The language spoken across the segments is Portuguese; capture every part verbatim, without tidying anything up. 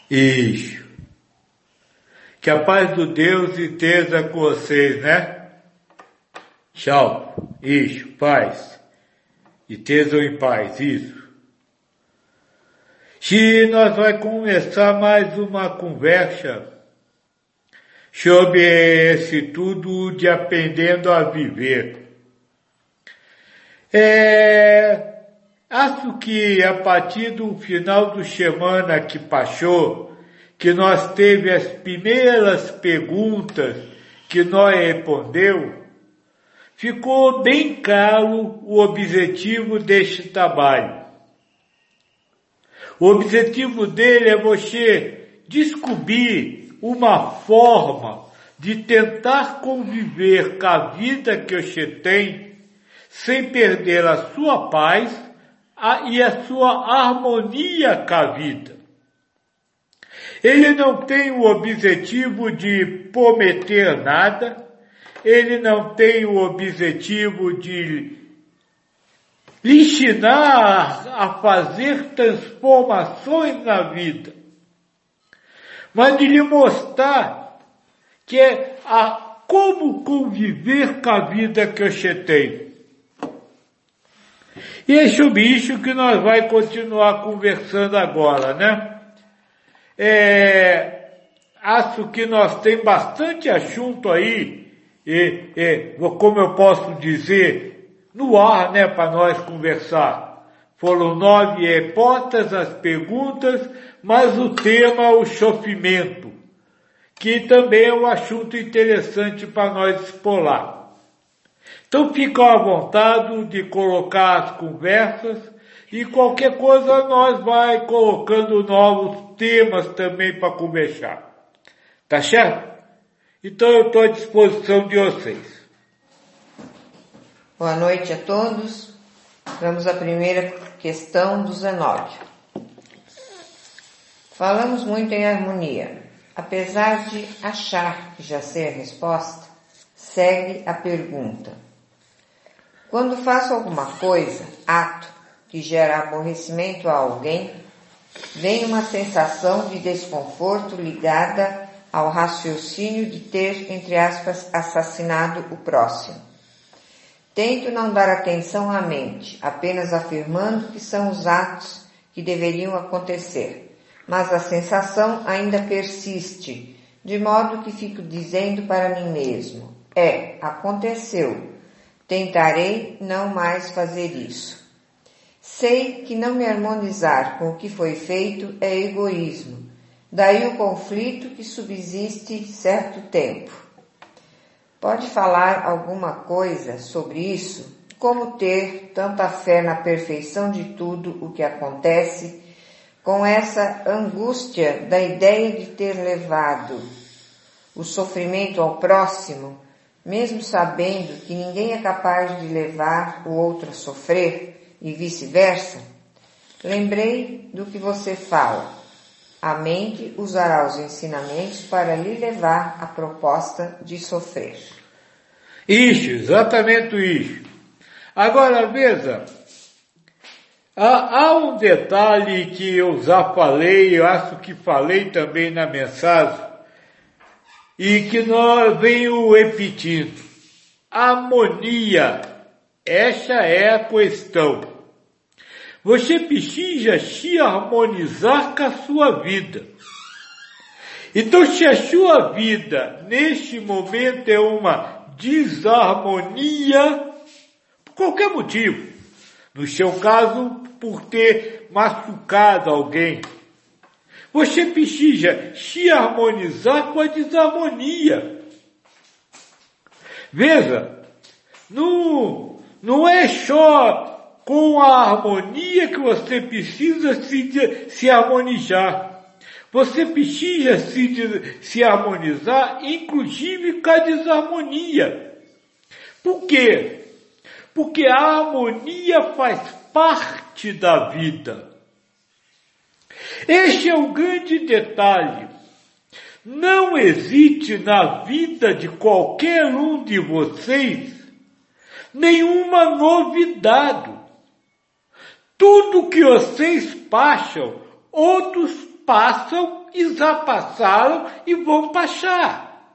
Isso. Que a paz do Deus esteja com vocês, né? Tchau. Isso, paz. Estejam em paz, isso. E nós vamos começar mais uma conversa sobre esse tudo de aprendendo a viver. É, acho que a partir do final do semana que passou, que nós teve as primeiras perguntas que nós respondeu, ficou bem claro o objetivo deste trabalho. O objetivo dele é você descobrir uma forma de tentar conviver com a vida que você tem sem perder a sua paz e a sua harmonia com a vida. Ele não tem o objetivo de prometer nada, ele não tem o objetivo de lhe ensinar a fazer transformações na vida, mas de lhe mostrar que é a, como conviver com a vida que você tem. E é sobre isso que nós vamos continuar conversando agora, né? É, acho que nós temos bastante assunto aí, e, e, como eu posso dizer, no ar, né, para nós conversar. Foram nove respostas às perguntas, mas o tema é o sofrimento, que também é um assunto interessante para nós explorar. Então ficam à vontade de colocar as conversas e qualquer coisa nós vai colocando novos temas também para conversar. Tá certo? Então eu estou à disposição de vocês. Boa noite a todos. Vamos à primeira questão do Zenóbio. Falamos muito em harmonia. Apesar de achar que já sei a resposta, segue a pergunta. Quando faço alguma coisa, ato, que gera aborrecimento a alguém, vem uma sensação de desconforto ligada ao raciocínio de ter, entre aspas, assassinado o próximo. Tento não dar atenção à mente, apenas afirmando que são os atos que deveriam acontecer, mas a sensação ainda persiste, de modo que fico dizendo para mim mesmo, é, aconteceu, tentarei não mais fazer isso. Sei que não me harmonizar com o que foi feito é egoísmo, daí o conflito que subsiste certo tempo. Pode falar alguma coisa sobre isso? Como ter tanta fé na perfeição de tudo o que acontece, com essa angústia da ideia de ter levado o sofrimento ao próximo, mesmo sabendo que ninguém é capaz de levar o outro a sofrer e vice-versa? Lembrei do que você fala. A mente usará os ensinamentos para lhe levar à proposta de sofrer. Isso, exatamente isso. Agora, veja, há, há um detalhe que eu já falei, eu acho que falei também na mensagem, e que nós venho repetindo. Harmonia, essa é a questão. Você precisa se harmonizar com a sua vida. Então, se a sua vida, neste momento, é uma desarmonia, por qualquer motivo, no seu caso, por ter machucado alguém, você precisa se harmonizar com a desarmonia. Veja, não, não é só com a harmonia que você precisa se, se harmonizar. Você precisa se, se harmonizar, inclusive com a desarmonia. Por quê? Porque a harmonia faz parte da vida. Este é o grande detalhe. Não existe na vida de qualquer um de vocês nenhuma novidade. Tudo que vocês passam, outros passam e já passaram e vão passar.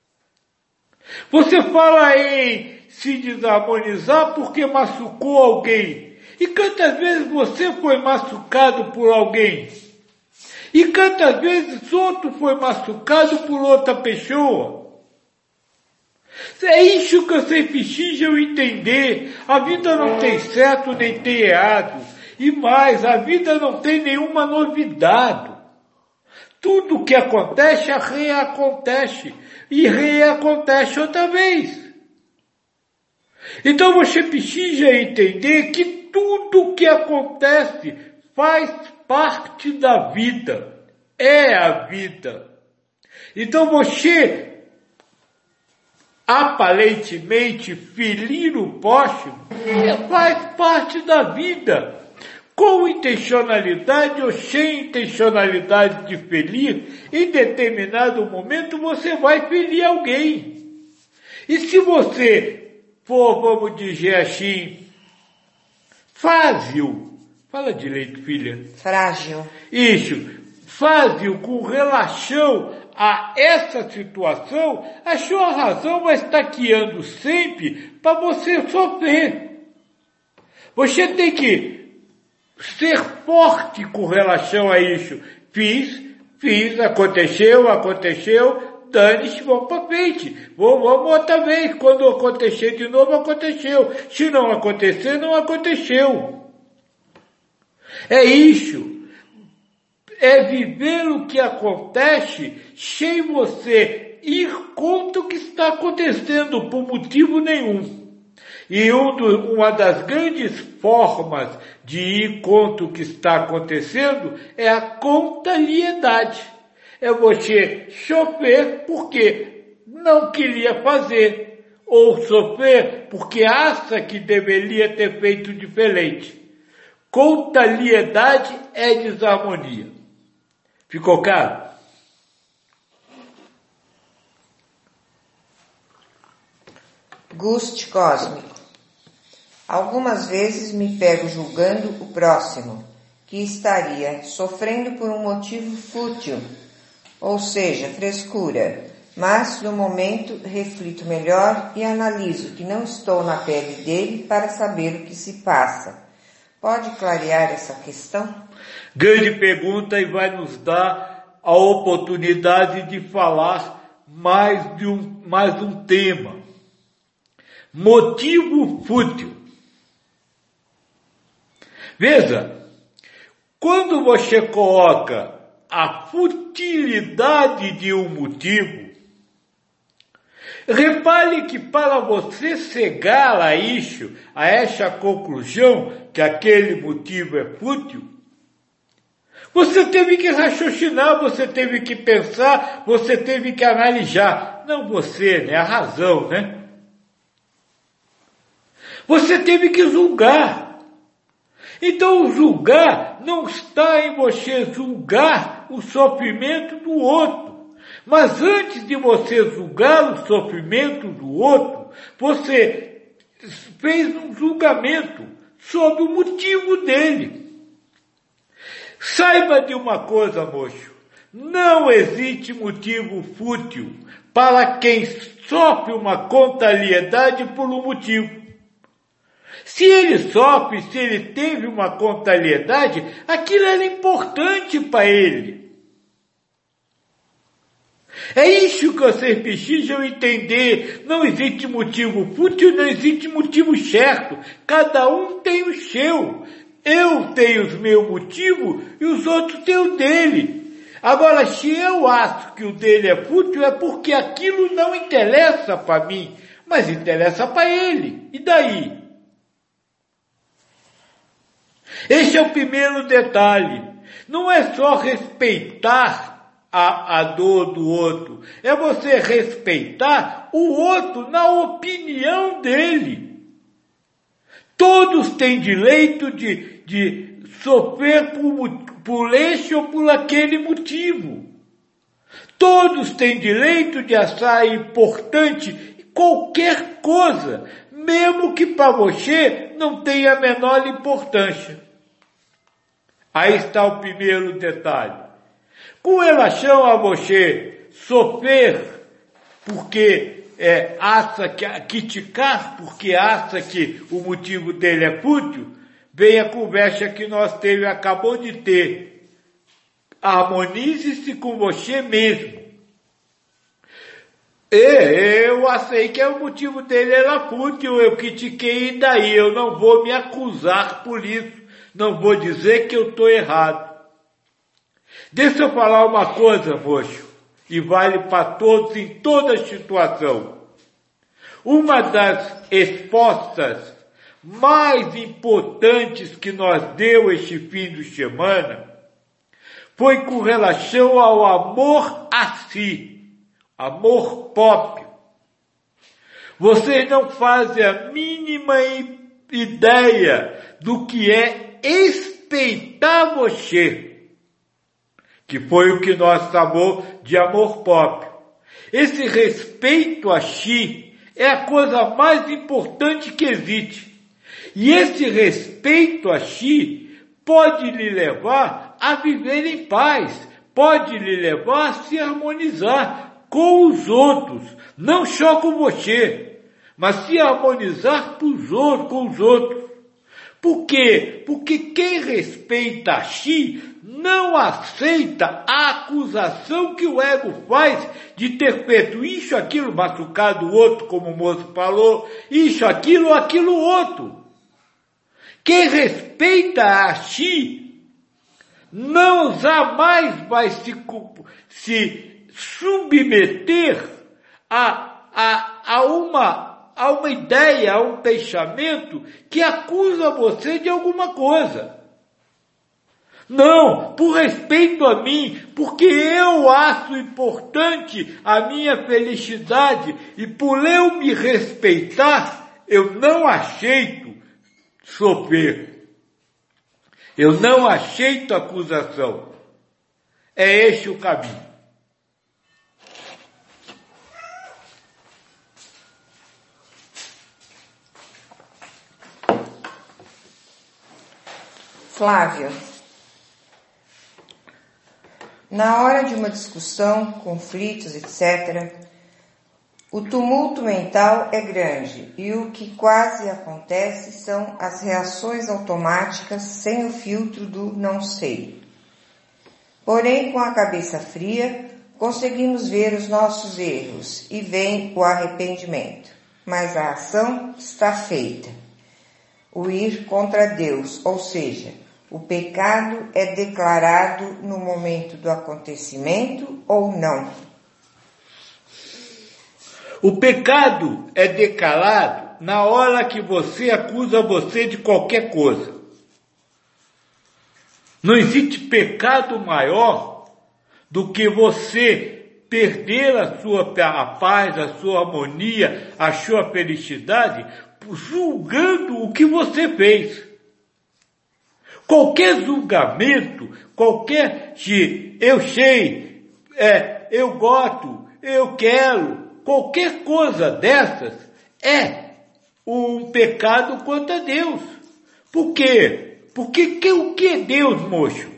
Você fala em se desarmonizar porque machucou alguém. E quantas vezes você foi machucado por alguém? E quantas vezes outro foi machucado por outra pessoa? É isso que vocês precisam entender. A vida não tem certo nem tem errado. E mais, a vida não tem nenhuma novidade. Tudo que acontece, reacontece. E reacontece outra vez. Então você precisa entender que tudo que acontece faz parte da vida. É a vida. Então você, aparentemente, ferir o próximo, faz parte da vida. Com intencionalidade ou sem intencionalidade de ferir, em determinado momento você vai ferir alguém. E se você for, vamos dizer assim, frágil, fala direito, filha. Frágil. Isso, frágil com relação a essa situação, a sua razão vai estar guiando sempre para você sofrer. Você tem que ser forte com relação a isso. Fiz, fiz, aconteceu, aconteceu, dane-se, vamos para frente. Vamos, vamos outra vez. Quando acontecer de novo, aconteceu. Se não acontecer, não aconteceu. É isso. É viver o que acontece sem você ir contra o que está acontecendo por motivo nenhum. E um do, uma das grandes formas de ir contra o que está acontecendo é a contrariedade. É você sofrer porque não queria fazer, ou sofrer porque acha que deveria ter feito diferente. Contrariedade é desarmonia. Ficou claro? Gust cósmico. Algumas vezes me pego julgando o próximo, que estaria sofrendo por um motivo fútil, ou seja, frescura, mas no momento reflito melhor e analiso que não estou na pele dele para saber o que se passa. Pode clarear essa questão? Grande pergunta, e vai nos dar a oportunidade de falar mais de um, mais um tema. Motivo fútil. Veja, quando você coloca a futilidade de um motivo, repare que para você chegar a isso, a essa conclusão que aquele motivo é fútil, você teve que raciocinar, você teve que pensar, você teve que analisar. Não você, né? A razão, né? Você teve que julgar. Então o julgar não está em você julgar o sofrimento do outro. Mas antes de você julgar o sofrimento do outro, você fez um julgamento sobre o motivo dele. Saiba de uma coisa, moço. Não existe motivo fútil para quem sofre uma contrariedade por um motivo. Se ele sofre, se ele teve uma contrariedade, aquilo era importante para ele. É isso que vocês precisam entender. Não existe motivo fútil, não existe motivo certo. Cada um tem o seu. Eu tenho os meus motivos e os outros têm o dele. Agora, se eu acho que o dele é fútil, é porque aquilo não interessa para mim, mas interessa para ele. E daí? Esse é o primeiro detalhe. Não é só respeitar a, a dor do outro. É você respeitar o outro na opinião dele. Todos têm direito de, de sofrer por, por esse ou por aquele motivo. Todos têm direito de achar importante qualquer coisa, mesmo que para você não tenha a menor importância. Aí está o primeiro detalhe. Com relação a você sofrer porque é, acha que, criticar porque acha que o motivo dele é fútil, vem a conversa que nós teve, acabou de ter. Harmonize-se com você mesmo. E eu achei que o motivo dele era fútil, eu critiquei e daí eu não vou me acusar por isso, não vou dizer que eu estou errado. Deixa eu falar uma coisa, moço, e vale para todos em toda situação. Uma das respostas mais importantes que nós deu este fim de semana foi com relação ao amor a si, amor próprio. Vocês não fazem a mínima ideia do que é respeitar você, que foi o que nós chamamos de amor próprio. Esse respeito a si é a coisa mais importante que existe. E esse respeito a si pode lhe levar a viver em paz, pode lhe levar a se harmonizar com os outros, não só com você, mas se harmonizar com os outros, com os outros. Por quê? Porque quem respeita a si não aceita a acusação que o ego faz de ter feito isso, aquilo, machucado o outro, como o moço falou, isso, aquilo, aquilo, outro. Quem respeita a si não jamais vai se, se submeter a, a, a uma a uma ideia, a um pensamento que acusa você de alguma coisa. Não, por respeito a mim, porque eu acho importante a minha felicidade e por eu me respeitar, eu não aceito sofrer. Eu não aceito acusação. É esse o caminho. Flávio, na hora de uma discussão, conflitos, etcétera, o tumulto mental é grande e o que quase acontece são as reações automáticas sem o filtro do não sei. Porém, com a cabeça fria, conseguimos ver os nossos erros e vem o arrependimento, mas a ação está feita. O ir contra Deus, ou seja, o pecado é declarado no momento do acontecimento ou não? O pecado é declarado na hora que você acusa você de qualquer coisa. Não existe pecado maior do que você perder a sua a paz, a sua harmonia, a sua felicidade, julgando o que você fez. Qualquer julgamento, qualquer de eu sei, é, eu gosto, eu quero, qualquer coisa dessas é um pecado contra Deus. Por quê? Porque que, o que é Deus, moço?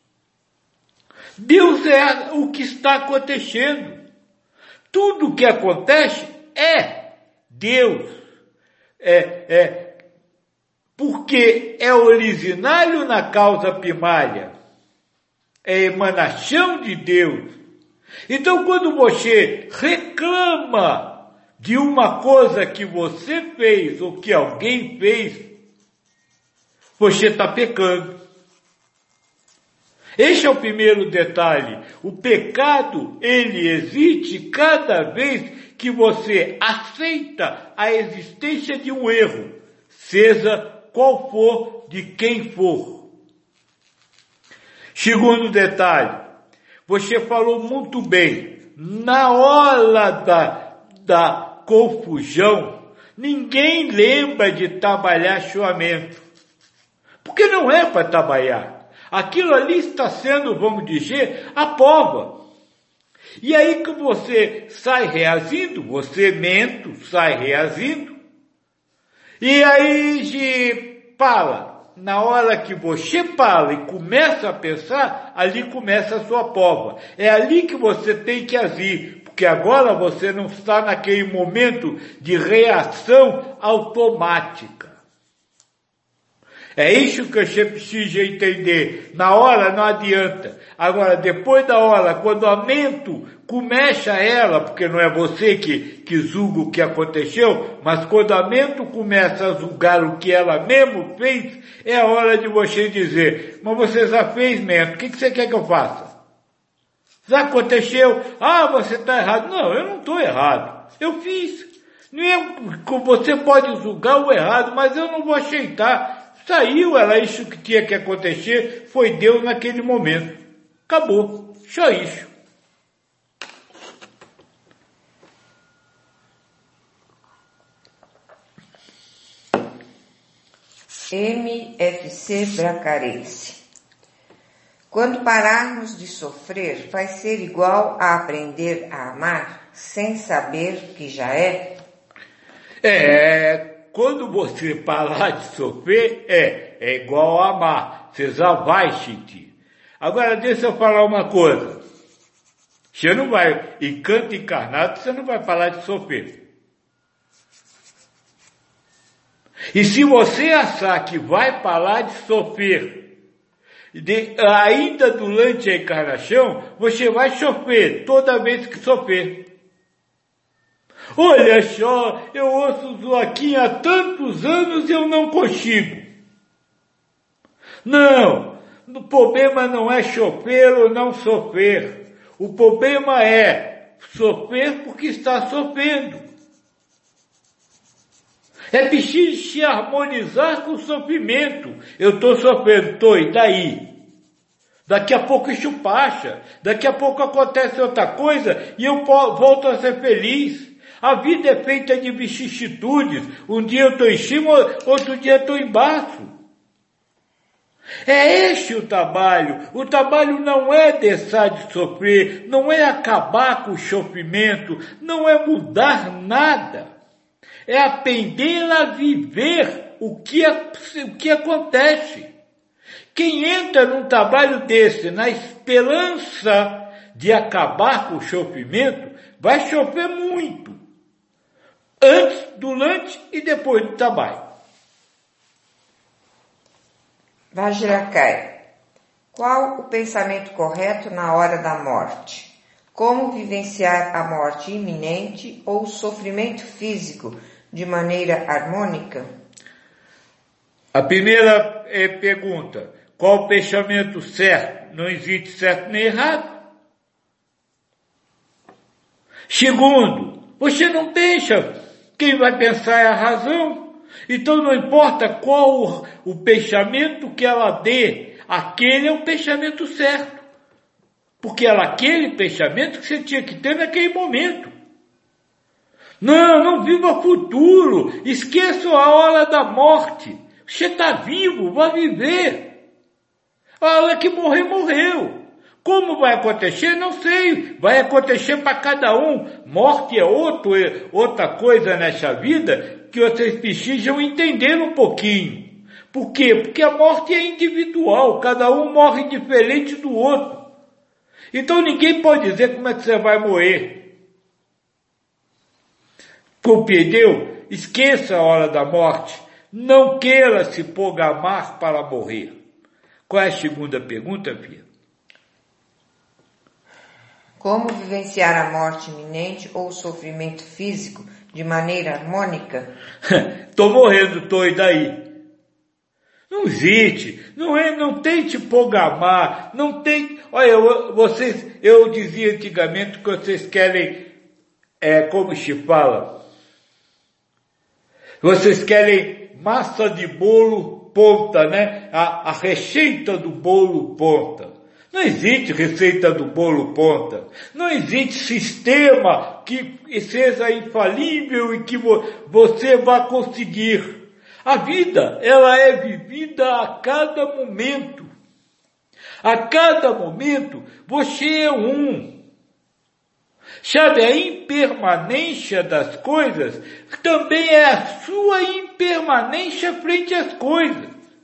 Deus é o que está acontecendo. Tudo o que acontece é Deus. É, é, porque é originário na causa primária, é emanação de Deus. Então, quando você reclama de uma coisa que você fez ou que alguém fez, você está pecando. Esse é o primeiro detalhe. O pecado, ele existe cada vez que você aceita a existência de um erro, seja qual for, de quem for. Segundo detalhe, você falou muito bem, na hora da, da confusão, ninguém lembra de trabalhar sua mente, porque não é para trabalhar. Aquilo ali está sendo, vamos dizer, a prova. E aí que você sai reagindo, você mento, sai reagindo, e aí de fala, na hora que você para e começa a pensar, ali começa a sua prova. É ali que você tem que agir, porque agora você não está naquele momento de reação automática. É isso que você precisa entender. Na hora não adianta. Agora, depois da hora, quando a mente começa ela, porque não é você que, que julga o que aconteceu, mas quando a mente começa a julgar o que ela mesmo fez, é a hora de você dizer, mas você já fez mesmo, o que, que você quer que eu faça? Já aconteceu? Ah, você está errado. Não, eu não estou errado. Eu fiz. Não é, você pode julgar o errado, mas eu não vou aceitar. Saiu, era isso que tinha que acontecer, foi Deus naquele momento. Acabou, só isso. M F C Bracarense. Quando pararmos de sofrer, vai ser igual a aprender a amar, sem saber que já é? É... Quando você parar de sofrer, é, é igual a amar. Você já vai sentir. Agora, deixa eu falar uma coisa. Você não vai, encanto encarnado, você não vai parar de sofrer. E se você achar que vai parar de sofrer, de, ainda durante a encarnação, você vai sofrer toda vez que sofrer. Olha só, eu ouço o Joaquim há tantos anos e eu não consigo. Não, o problema não é sofrer ou não sofrer. O problema é sofrer porque está sofrendo. É preciso se harmonizar com o sofrimento. Eu estou sofrendo, estou, e daí? Daqui a pouco isso passa. Daqui a pouco acontece outra coisa e eu volto a ser feliz. A vida é feita de vicissitudes. Um dia eu estou em cima, outro dia eu estou embaixo. É esse o trabalho. O trabalho não é deixar de sofrer, não é acabar com o sofrimento, não é mudar nada. É aprender a viver o que, o que acontece. Quem entra num trabalho desse na esperança de acabar com o sofrimento, vai sofrer muito. Antes, durante e depois do trabalho. Vajrakai. Qual o pensamento correto na hora da morte? Como vivenciar a morte iminente ou o sofrimento físico de maneira harmônica? A primeira é, pergunta, qual o pensamento certo? Não existe certo nem errado. Segundo, você não pensa. Quem vai pensar é a razão. Então não importa qual o, o pensamento que ela dê, aquele é o pensamento certo. Porque era aquele pensamento que você tinha que ter naquele momento. Não, não viva futuro. Esqueça a hora da morte. Você está vivo, vai viver. A hora que morrer, morreu. Como vai acontecer? Não sei. Vai acontecer para cada um. Morte é outro, é outra coisa nessa vida que vocês precisam entender um pouquinho. Por quê? Porque a morte é individual. Cada um morre diferente do outro. Então ninguém pode dizer como é que você vai morrer. Compreendeu? Esqueça a hora da morte. Não queira se programar para morrer. Qual é a segunda pergunta, filha? Como vivenciar a morte iminente ou o sofrimento físico de maneira harmônica? Estou morrendo, estou e daí? Não existe, não é, não tente programar, não tem. Olha, eu, vocês, eu dizia antigamente que vocês querem, é, como se fala? Vocês querem massa de bolo ponta, né? A, a receita do bolo ponta. Não existe receita do bolo ponta. Não existe sistema que seja infalível e que vo, você vá conseguir. A vida, ela é vivida a cada momento. A cada momento, você é um. Sabe, a impermanência das coisas também é a sua impermanência frente às coisas.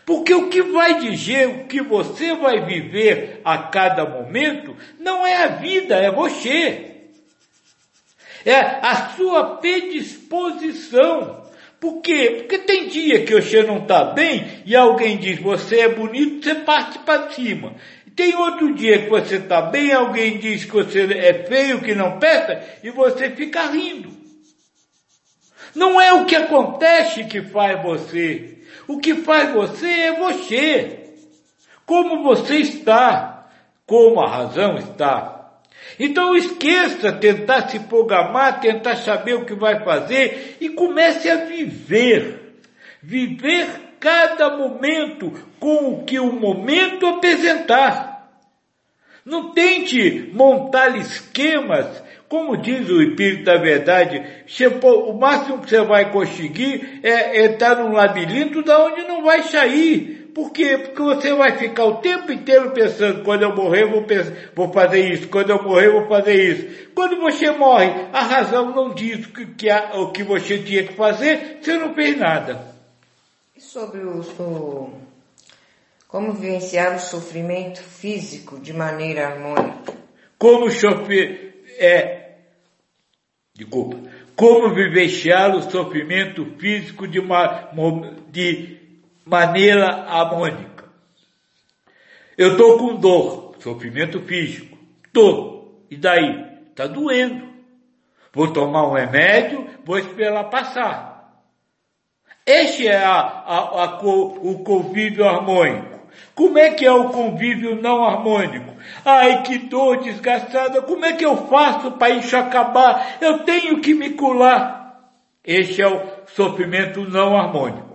Porque o que vai dizer, o que você vai viver a cada momento, não é a vida, é você. É a sua predisposição. Por quê? Porque tem dia que você não está bem e alguém diz, você é bonito, você parte para cima. Tem outro dia que você está bem, alguém diz que você é feio, que não presta, e você fica rindo. Não é o que acontece que faz você. O que faz você é você. Como você está. Como a razão está. Então esqueça tentar se programar, tentar saber o que vai fazer e comece a viver. Viver cada momento com o que o momento apresentar. Não tente montar esquemas, como diz o Espírito da Verdade, o máximo que você vai conseguir é entrar num labirinto da onde não vai sair. Por quê? Porque você vai ficar o tempo inteiro pensando, quando eu morrer vou, pensar, vou fazer isso, quando eu morrer vou fazer isso. Quando você morre, a razão não diz o que, que, o que você tinha que fazer, você não fez nada. E sobre o, o, como vivenciar o sofrimento físico de maneira harmônica? Como sofrer, é, desculpa, como vivenciar o sofrimento físico de uma, de maneira harmônica. Eu estou com dor, sofrimento físico. Estou. E daí? Está doendo. Vou tomar um remédio, vou esperar passar. Este é a, a, a, o convívio harmônico. Como é que é o convívio não harmônico? Ai, que dor desgastada. Como é que eu faço para isso acabar? Eu tenho que me curar. Este é o sofrimento não harmônico.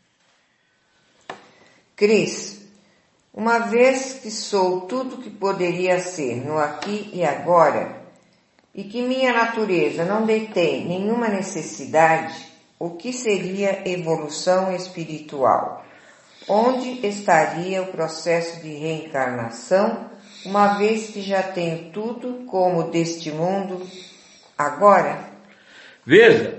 Cris, uma vez que sou tudo que poderia ser no aqui e agora, e que minha natureza não detém nenhuma necessidade, o que seria evolução espiritual? Onde estaria o processo de reencarnação, uma vez que já tenho tudo como deste mundo agora? Veja,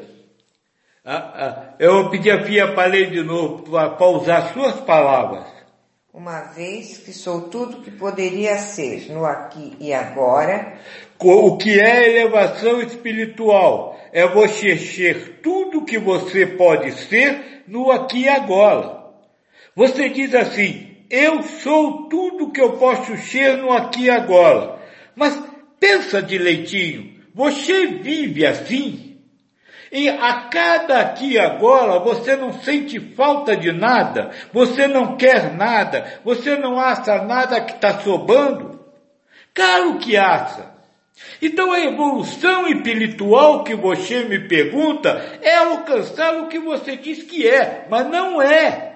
eu pedi a Fia para ler de novo, para usar suas palavras. Uma vez que sou tudo que poderia ser no aqui e agora. O que é elevação espiritual? É você ser tudo que você pode ser no aqui e agora. Você diz assim, eu sou tudo que eu posso ser no aqui e agora. Mas pensa direitinho, você vive assim? E a cada aqui e agora você não sente falta de nada, você não quer nada, você não acha nada que está sobrando? Claro que acha. Então a evolução espiritual que você me pergunta é alcançar o que você diz que é, mas não é.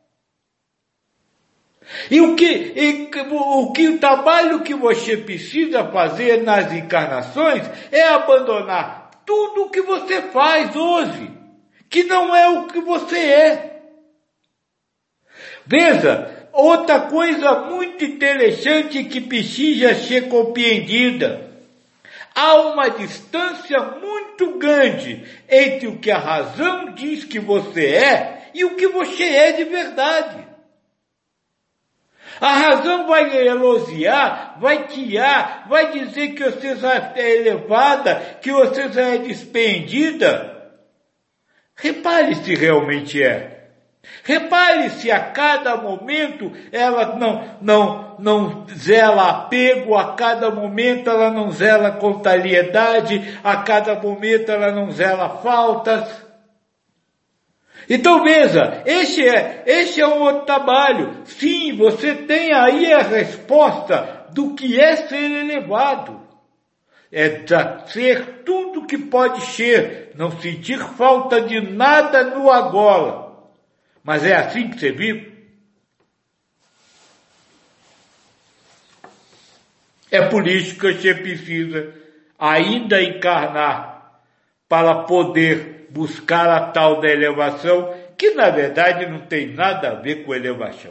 E o que, e, o que o trabalho que você precisa fazer nas encarnações é abandonar tudo o que você faz hoje, que não é o que você é. Veja, outra coisa muito interessante que precisa ser compreendida. Há uma distância muito grande entre o que a razão diz que você é e o que você é de verdade. A razão vai elogiar, vai tirar, vai dizer que você já é elevada, que você já é despendida. Repare se realmente é. Repare se a cada momento ela não, não, não zela apego, a cada momento ela não zela contrariedade, a cada momento ela não zela faltas. Então veja, este é, este é um outro trabalho. Sim, você tem aí a resposta do que é ser elevado. É ser tudo que pode ser, não sentir falta de nada no agora. Mas é assim que você vive? É por isso que você precisa ainda encarnar para poder buscar a tal da elevação, que na verdade não tem nada a ver com elevação.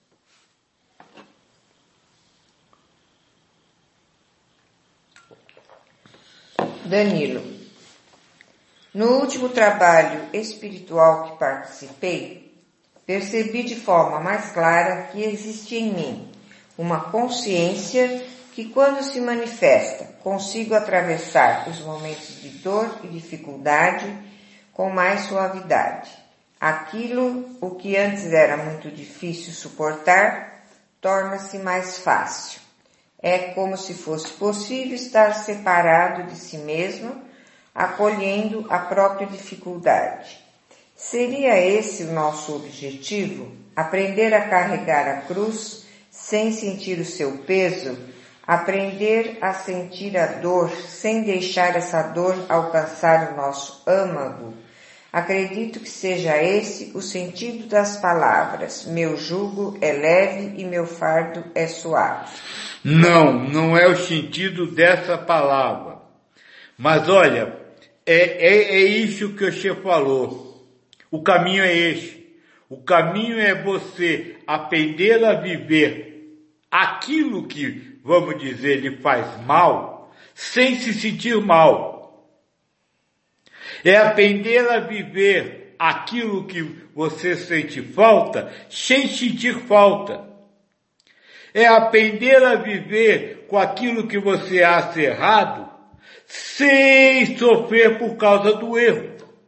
Danilo, no último trabalho espiritual que participei, percebi de forma mais clara que existe em mim uma consciência que, quando se manifesta, consigo atravessar os momentos de dor e dificuldade com mais suavidade. Aquilo, o que antes era muito difícil suportar, torna-se mais fácil. É como se fosse possível estar separado de si mesmo, acolhendo a própria dificuldade. Seria esse o nosso objetivo? Aprender a carregar a cruz sem sentir o seu peso? Aprender a sentir a dor sem deixar essa dor alcançar o nosso âmago? Acredito que seja esse o sentido das palavras. Meu jugo é leve e meu fardo é suave. Não, não é o sentido dessa palavra. Mas olha, é, é, é isso que o Che falou. O caminho é este. O caminho é você aprender a viver aquilo que, vamos dizer, lhe faz mal, sem se sentir mal. É aprender a viver aquilo que você sente falta, sem sentir falta. É aprender a viver com aquilo que você acha errado, sem sofrer por causa do erro.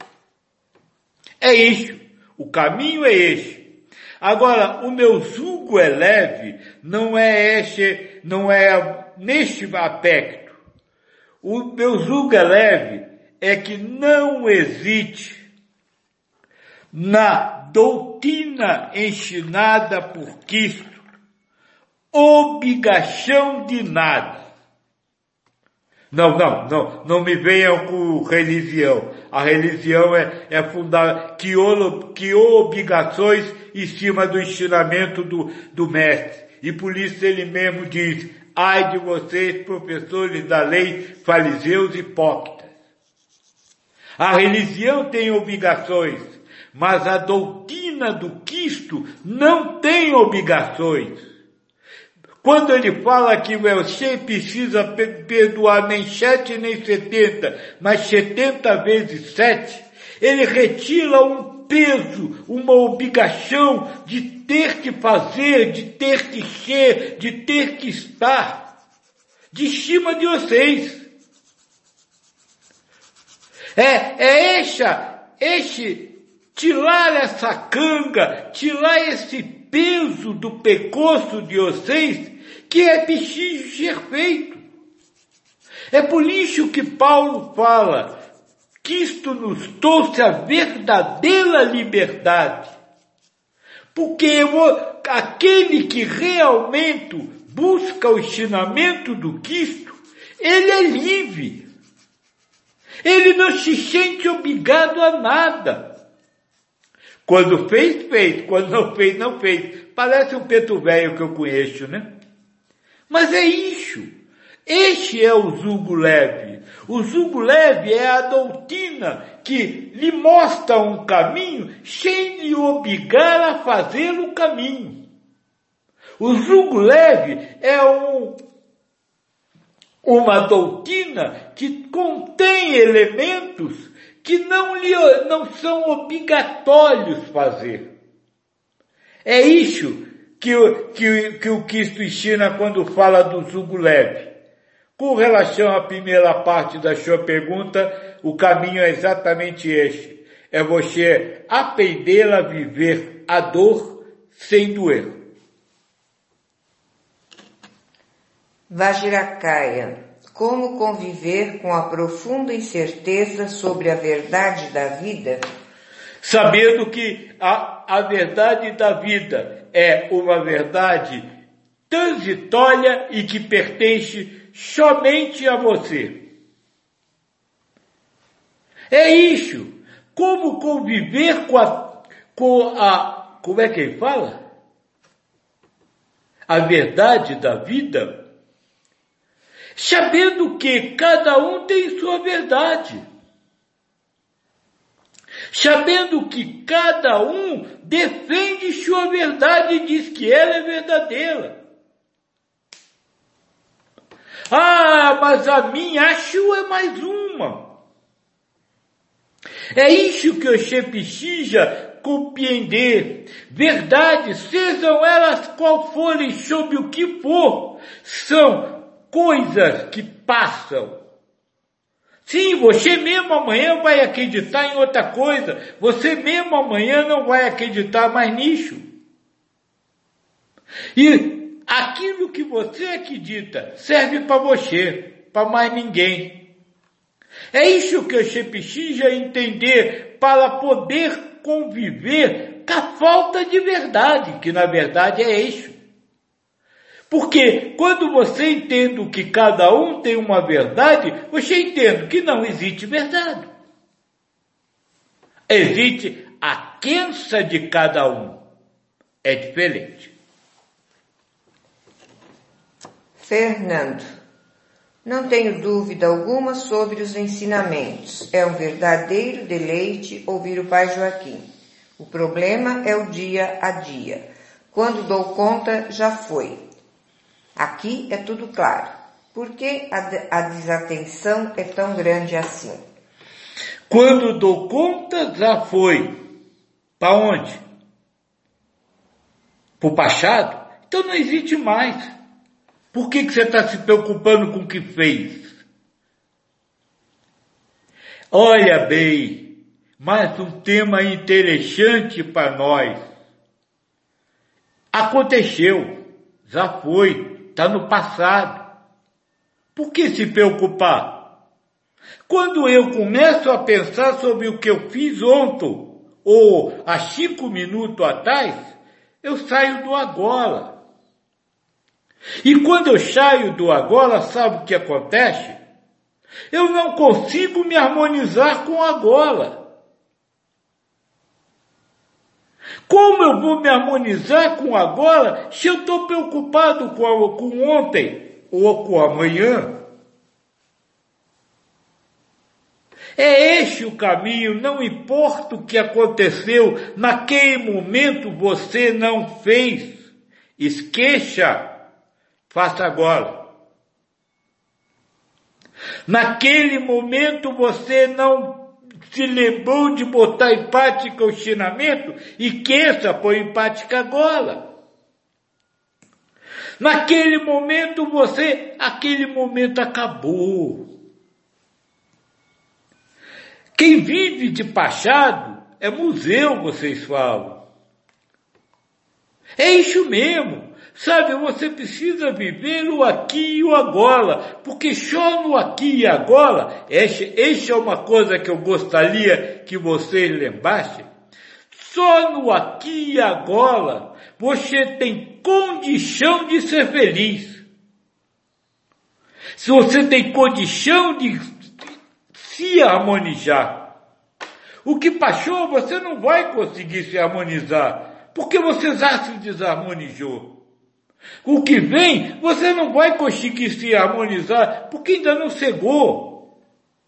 É isso. O caminho é este. Agora, o meu jugo é leve, não é este, não é neste aspecto. O meu jugo é leve é que não existe na doutrina ensinada por Cristo obrigação de nada. Não, não, não, não me venham com religião. A religião é, é fundada, que, que obrigações em cima do ensinamento do, do mestre. E por isso ele mesmo diz, ai de vocês, professores da lei, fariseus e hipócritas. A religião tem obrigações, mas a doutrina do Cristo não tem obrigações. Quando ele fala que você precisa perdoar nem sete nem setenta, mas setenta vezes sete, ele retira um peso, uma obrigação de ter que fazer, de ter que ser, de ter que estar de cima de vocês. É, é essa, esse, tirar essa canga, tirar esse peso do pescoço de vocês, que é preciso ser feito. É por isso que Paulo fala, Cristo nos trouxe a verdadeira liberdade. Porque aquele que realmente busca o ensinamento do Cristo, ele é livre. Ele não se sente obrigado a nada. Quando fez, fez. Quando não fez, não fez. Parece um preto velho que eu conheço, né? Mas é isso. Este é o jugo leve. O jugo leve é a doutrina que lhe mostra um caminho sem lhe obrigar a fazer o caminho. O jugo leve é um uma doutrina que contém elementos que não, lhe, não são obrigatórios fazer. É isso que, que, que o Cristo ensina quando fala do jugo leve. Com relação à primeira parte da sua pergunta, o caminho é exatamente este. É você aprender a viver a dor sem doer. Vajrakaya, como conviver com a profunda incerteza sobre a verdade da vida? Sabendo que a, a verdade da vida é uma verdade transitória e que pertence somente a você. É isso. Como conviver com a, com a, como é que ele fala? A verdade da vida? Sabendo que cada um tem sua verdade. Sabendo que cada um defende sua verdade e diz que ela é verdadeira. Ah, mas a minha, a sua é mais uma. É isso que o Che precisa compreender. Verdades, sejam elas qual forem, sobre o que for, são coisas que passam. Sim, você mesmo amanhã vai acreditar em outra coisa. Você mesmo amanhã não vai acreditar mais nisso. E aquilo que você acredita serve para você, para mais ninguém. É isso que você precisa entender para poder conviver com a falta de verdade, que na verdade é isso. Porque quando você entende que cada um tem uma verdade, você entende que não existe verdade. Existe a crença de cada um. É diferente. Fernando, não tenho dúvida alguma sobre os ensinamentos. É um verdadeiro deleite ouvir o Pai Joaquim. O problema é o dia a dia. Quando dou conta, já foi. Aqui é tudo claro. Por que a, a desatenção é tão grande assim? Quando dou conta, já foi. Para onde? Para o passado? Então não existe mais. Por que, que você está se preocupando com o que fez? Olha bem, mais um tema interessante para nós. Aconteceu, já foi. Está no passado. Por que se preocupar? Quando eu começo a pensar sobre o que eu fiz ontem, ou há cinco minutos atrás, eu saio do agora. E quando eu saio do agora, sabe o que acontece? Eu não consigo me harmonizar com o agora. Como eu vou me harmonizar com agora se eu estou preocupado com, a, com ontem ou com amanhã? É este o caminho, não importa o que aconteceu, naquele momento você não fez. Esqueça, faça agora. Naquele momento você não se lembrou de botar em prática o ensinamento e queça pôr em prática agora. Naquele momento você, aquele momento acabou. Quem vive de passado é museu, vocês falam. É isso mesmo. Sabe, você precisa viver o aqui e o agora, porque só no aqui e agora, essa é uma coisa que eu gostaria que vocês lembrassem, só no aqui e agora você tem condição de ser feliz. Se você tem condição de se harmonizar, o que passou você não vai conseguir se harmonizar, porque você já se desarmonizou. O que vem, você não vai conseguir se harmonizar, porque ainda não chegou.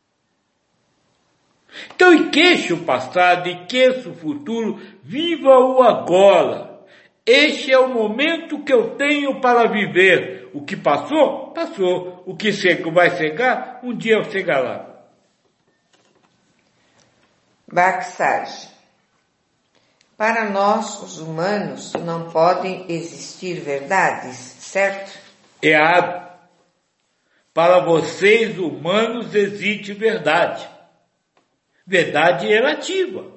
Então, esqueça o passado, esqueça o futuro, viva o agora. Este é o momento que eu tenho para viver. O que passou, passou. O que vai chegar, um dia eu chegar lá. Baxage. Para nós, os humanos, não podem existir verdades, certo? Errado. Para vocês, humanos, existe verdade. Verdade relativa.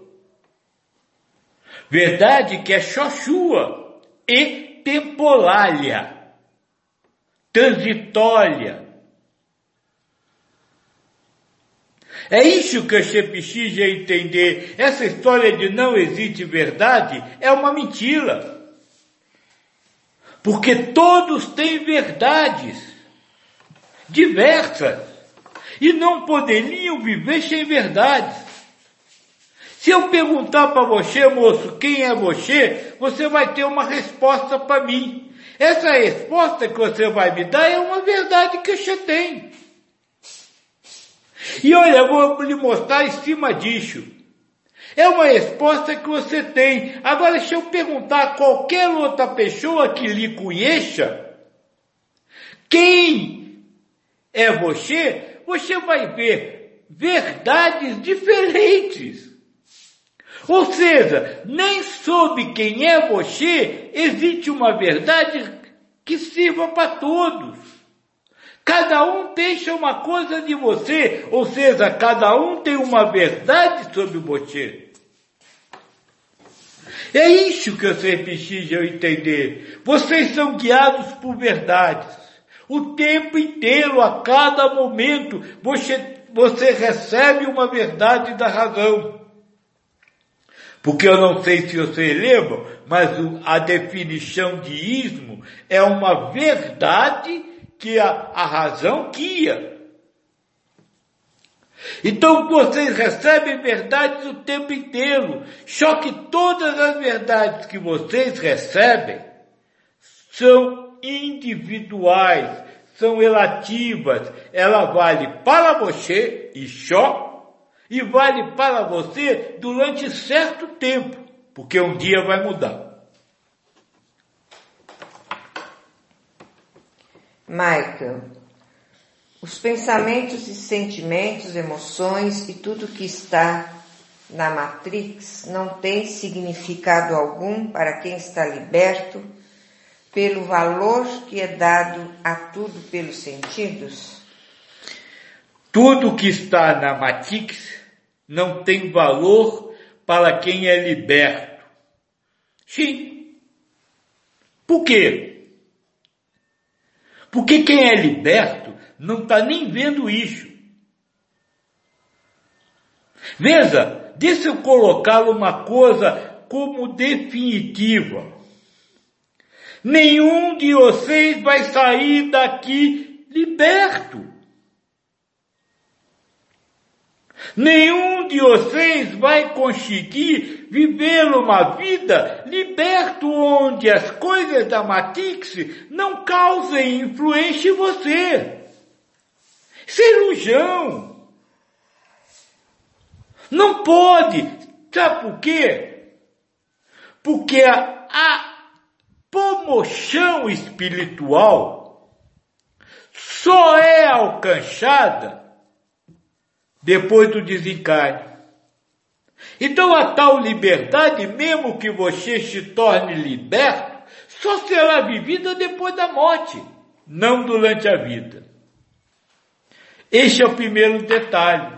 Verdade que é só sua e temporária, transitória. É isso que você precisa entender. Essa história de não existe verdade é uma mentira. Porque todos têm verdades diversas e não poderiam viver sem verdades. Se eu perguntar para você, moço, quem é você, você vai ter uma resposta para mim. Essa resposta que você vai me dar é uma verdade que você tem. E olha, eu vou lhe mostrar em cima disso. É uma resposta que você tem. Agora, se eu perguntar a qualquer outra pessoa que lhe conheça, quem é você, você vai ver verdades diferentes. Ou seja, nem sob quem é você existe uma verdade que sirva para todos. Cada um deixa uma coisa de você, ou seja, cada um tem uma verdade sobre você. É isso que vocês precisam entender. Vocês são guiados por verdades. O tempo inteiro, a cada momento, você, você recebe uma verdade da razão. Porque eu não sei se vocês lembram, mas a definição de ismo é uma verdade que a, a razão guia. Então vocês recebem verdades o tempo inteiro. Só que todas as verdades que vocês recebem são individuais, são relativas. Ela vale para você e só. E vale para você durante certo tempo, porque um dia vai mudar. Michael, os pensamentos e sentimentos, emoções e tudo que está na Matrix não tem significado algum para quem está liberto pelo valor que é dado a tudo pelos sentidos? Tudo que está na Matrix não tem valor para quem é liberto. Sim. Por quê? Porque quem é liberto não está nem vendo isso. Veja, deixa eu colocar uma coisa como definitiva. Nenhum de vocês vai sair daqui liberto. Nenhum de vocês vai conseguir viver uma vida liberto onde as coisas da Matrix não causem influência em você. Isso é ilusão. Não pode. Sabe por quê? Porque a, a promoção espiritual só é alcançada depois do desencarne. Então a tal liberdade, mesmo que você se torne liberto, só será vivida depois da morte, não durante a vida. Este é o primeiro detalhe.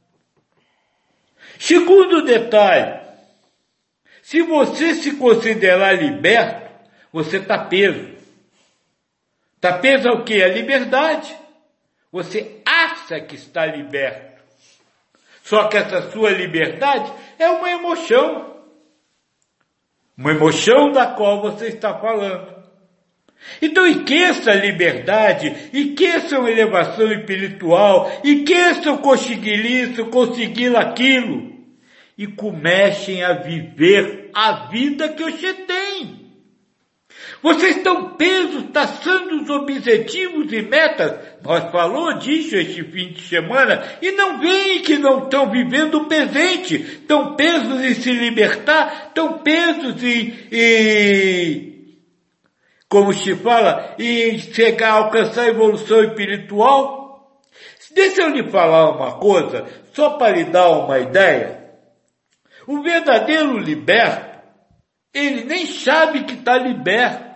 Segundo detalhe, se você se considerar liberto, você está preso. Está preso ao quê? A liberdade. Você acha que está liberto. Só que essa sua liberdade é uma emoção. Uma emoção da qual você está falando. Então, esqueça a liberdade, esqueça a elevação espiritual, esqueça o conseguir isso, conseguir aquilo. E comecem a viver a vida que você tem. Vocês estão presos, traçando os objetivos e metas. Nós falamos disso este fim de semana. E não veem que não estão vivendo o presente. Estão presos em se libertar. Estão presos em, em como se fala, em chegar a alcançar a evolução espiritual. Deixa eu lhe falar uma coisa, só para lhe dar uma ideia. O verdadeiro liberto, ele nem sabe que está liberto.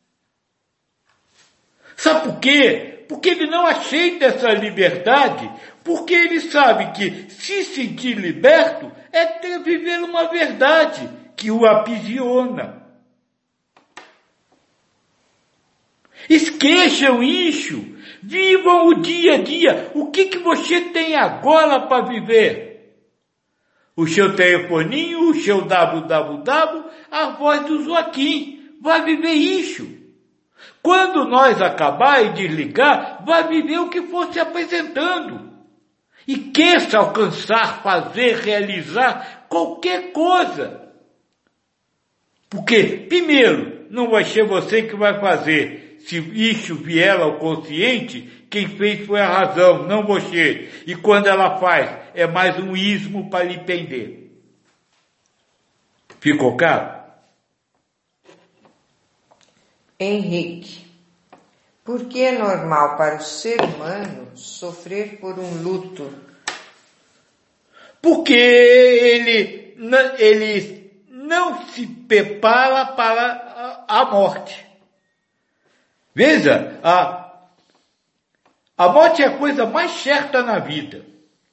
Sabe por quê? Porque ele não aceita essa liberdade, porque ele sabe que se sentir liberto é ter, viver uma verdade que o aprisiona. Esqueçam isso, vivam o dia a dia. O que, que você tem agora para viver? O seu telefoninho, o seu www, a voz do Joaquim. Vai viver isso. Quando nós acabar e desligar, vai viver o que for se apresentando. E queira alcançar, fazer, realizar qualquer coisa. Porque, primeiro, não vai ser você que vai fazer. Se isso vier ao consciente, quem fez foi a razão, não você. E quando ela faz, é mais um ismo para lhe prender. Ficou claro? Henrique, por que é normal para o ser humano sofrer por um luto? Porque ele ele não se prepara para a morte. Veja, a, a morte é a coisa mais certa na vida.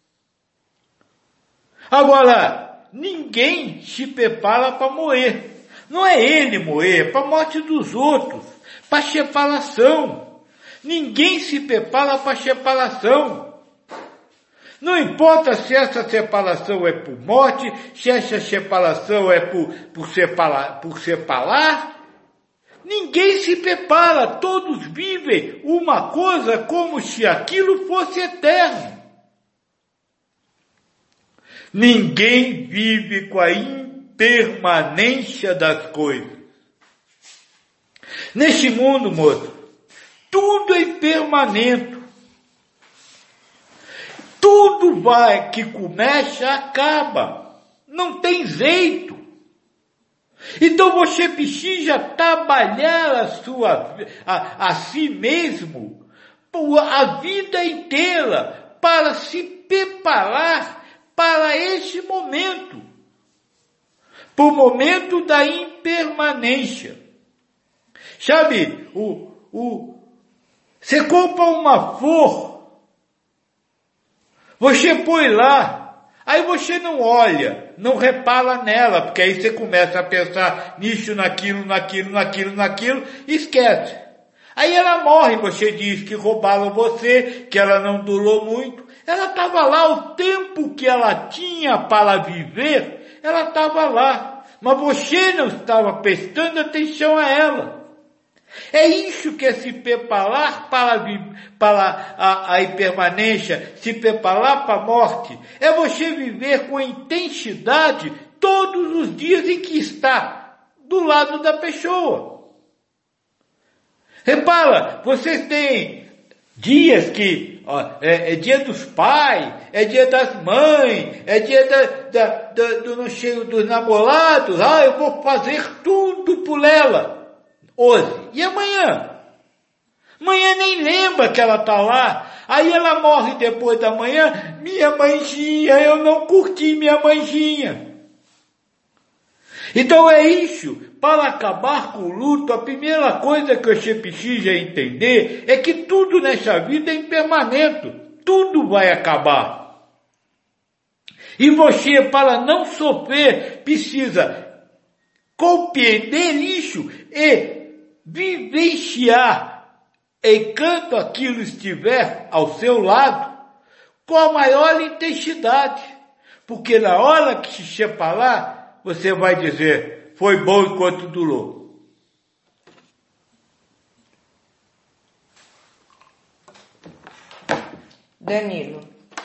Agora, ninguém se prepara para morrer. Não é ele morrer, é para a morte dos outros, para a separação. Ninguém se prepara para a separação. Não importa se essa separação é por morte, se essa separação é por, por, separar, por separar. Ninguém se prepara, todos vivem uma coisa como se aquilo fosse eterno. Ninguém vive com a impermanência das coisas. Neste mundo, moço, tudo é impermanente. Tudo vai que começa, acaba. Não tem jeito. Então você precisa trabalhar a sua, a, a si mesmo, a vida inteira, para se preparar para esse momento. Para o momento da impermanência. Sabe, o, o, você compra uma flor, você põe lá, aí você não olha, não repara nela, porque aí você começa a pensar nisso, naquilo, naquilo, naquilo, naquilo, e esquece. Aí ela morre, você diz que roubaram você, que ela não durou muito. Ela estava lá, o tempo que ela tinha para viver, ela estava lá. Mas você não estava prestando atenção a ela. É isso que é se preparar para, para a, a impermanência, se preparar para a morte. É você viver com intensidade todos os dias em que está do lado da pessoa. Repara, vocês têm dias que ó, é, é dia dos pais, é dia das mães, é dia da, da, da, do, no cheio dos namorados. Ah, eu vou fazer tudo por ela. Hoje. E amanhã? Amanhã nem lembra que ela está lá. Aí ela morre depois da manhã. Minha mãezinha, eu não curti minha mãezinha. Então é isso. Para acabar com o luto, a primeira coisa que você precisa entender é que tudo nessa vida é impermanente. Tudo vai acabar. E você, para não sofrer, precisa compreender isso e vivenciar enquanto aquilo estiver ao seu lado com a maior intensidade, porque na hora que se separar você vai dizer, foi bom enquanto durou. Danilo,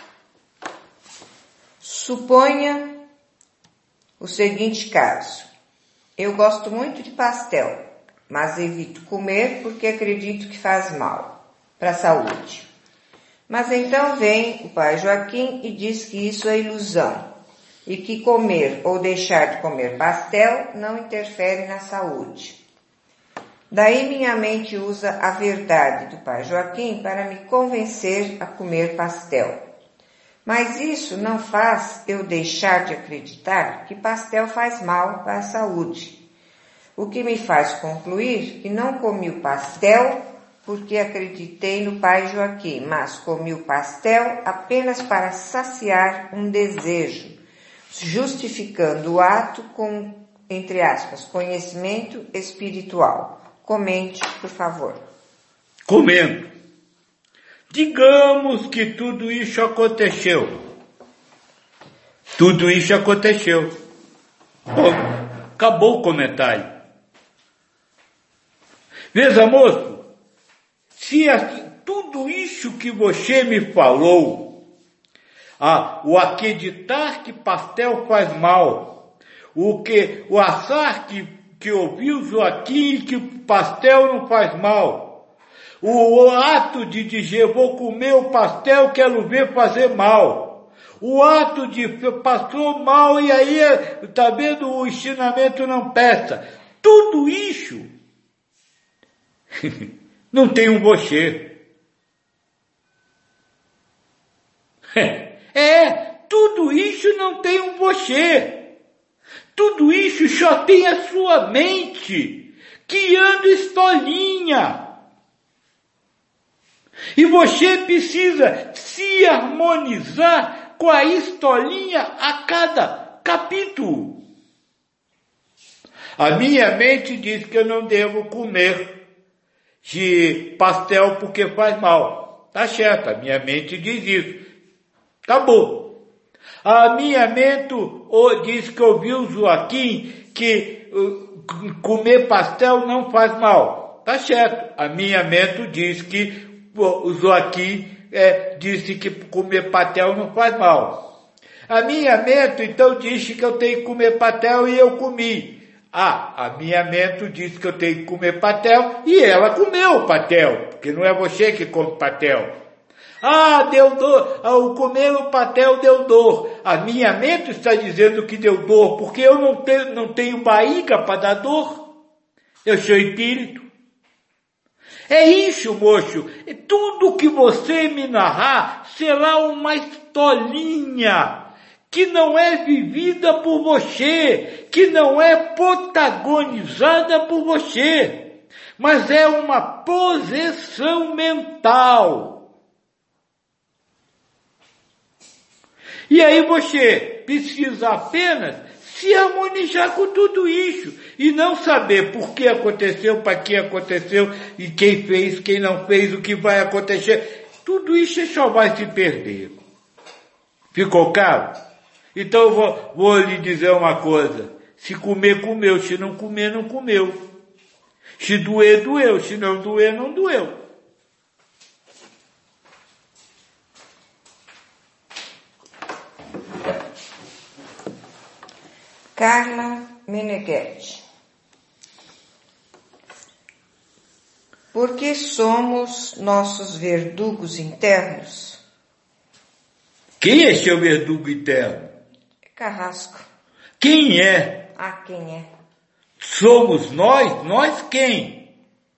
suponha o seguinte caso. Eu gosto muito de pastel, mas evito comer porque acredito que faz mal para a saúde. Mas então vem o pai Joaquim e diz que isso é ilusão e que comer ou deixar de comer pastel não interfere na saúde. Daí minha mente usa a verdade do pai Joaquim para me convencer a comer pastel. Mas isso não faz eu deixar de acreditar que pastel faz mal para a saúde. O que me faz concluir que não comi o pastel porque acreditei no pai Joaquim, mas comi o pastel apenas para saciar um desejo, justificando o ato com, entre aspas, conhecimento espiritual. Comente, por favor. Comento. Digamos que tudo isso aconteceu. Tudo isso aconteceu. Bom, acabou o comentário. Veja, moço, se assim, tudo isso que você me falou, ah, o acreditar que pastel faz mal, o que o achar que, que ouviu Joaquim que pastel não faz mal, O, o ato de dizer, vou comer o pastel, quero ver fazer mal. O ato de passou mal e aí, tá vendo, o ensinamento não presta. Tudo isso não tem um você. É, tudo isso não tem um você. Tudo isso só tem a sua mente, que anda estolinha. E você precisa se harmonizar com a estolinha a cada capítulo. A minha mente diz que eu não devo comer de pastel porque faz mal. Tá certo, a minha mente diz isso. Acabou. A minha mente diz que ouviu o Joaquim que uh, comer pastel não faz mal. Tá certo. A minha mente diz que uh, o Joaquim é, disse que comer pastel não faz mal. A minha mente então disse que eu tenho que comer pastel e eu comi. Ah, a minha mente disse que eu tenho que comer pastel e ela comeu o pastel, porque não é você que come pastel. Ah, deu dor, ao comer o pastel deu dor. A minha mente está dizendo que deu dor, porque eu não tenho, não tenho barriga para dar dor. Eu sou espírito. É isso, moço. Tudo que você me narrar será uma historinha que não é vivida por você, que não é protagonizada por você, mas é uma projeção mental. E aí você precisa apenas se harmonizar com tudo isso e não saber por que aconteceu, para que aconteceu e quem fez, quem não fez, o que vai acontecer. Tudo isso só vai se perder. Ficou claro? Então eu vou, vou lhe dizer uma coisa. Se comer, comeu. Se não comer, não comeu. Se doer, doeu. Se não doer, não doeu. Carla Meneghetti. Por que somos nossos verdugos internos? Quem é seu verdugo interno? É Carrasco. Quem é? Ah, quem é? Somos nós? Nós quem?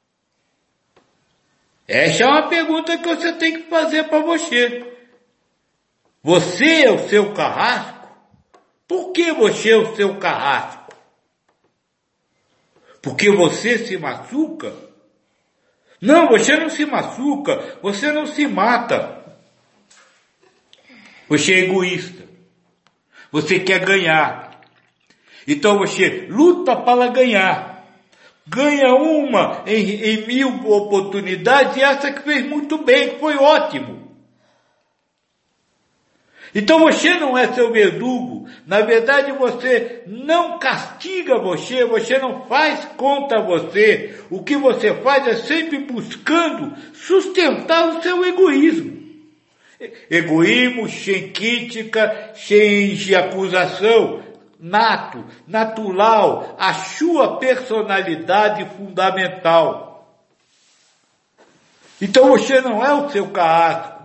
Essa é uma pergunta que você tem que fazer para você. Você é o seu carrasco? Por que você é o seu carrasco? Porque você se machuca? Não, você não se machuca, você não se mata. Você é egoísta. Você quer ganhar. Então você luta para ganhar. Ganha uma em, em mil oportunidades e essa que fez muito bem, que foi ótimo. Então você não é seu verdugo. Na verdade você não castiga você, você não faz contra você. O que você faz é sempre buscando sustentar o seu egoísmo. Egoísmo sem crítica, sem acusação, nato, natural, a sua personalidade fundamental. Então você não é o seu carrasco.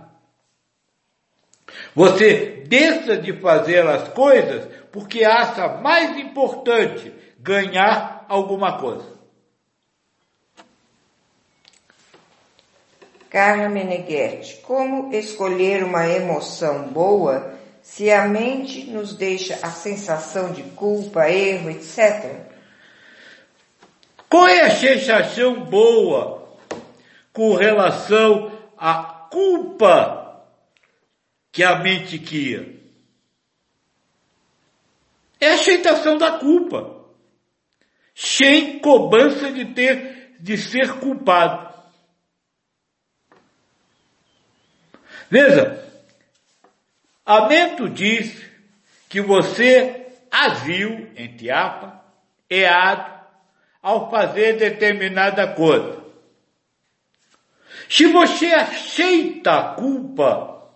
Você deixa de fazer as coisas porque acha mais importante ganhar alguma coisa. Carla Meneghetti, como escolher uma emoção boa se a mente nos deixa a sensação de culpa, erro, etcétera? Qual é a sensação boa com relação à culpa que a mente cria? É a aceitação da culpa, sem cobrança de ter, de ser culpado. Veja, a mente diz que você agiu, entre aspas, errado, ao fazer determinada coisa. Se você aceita a culpa,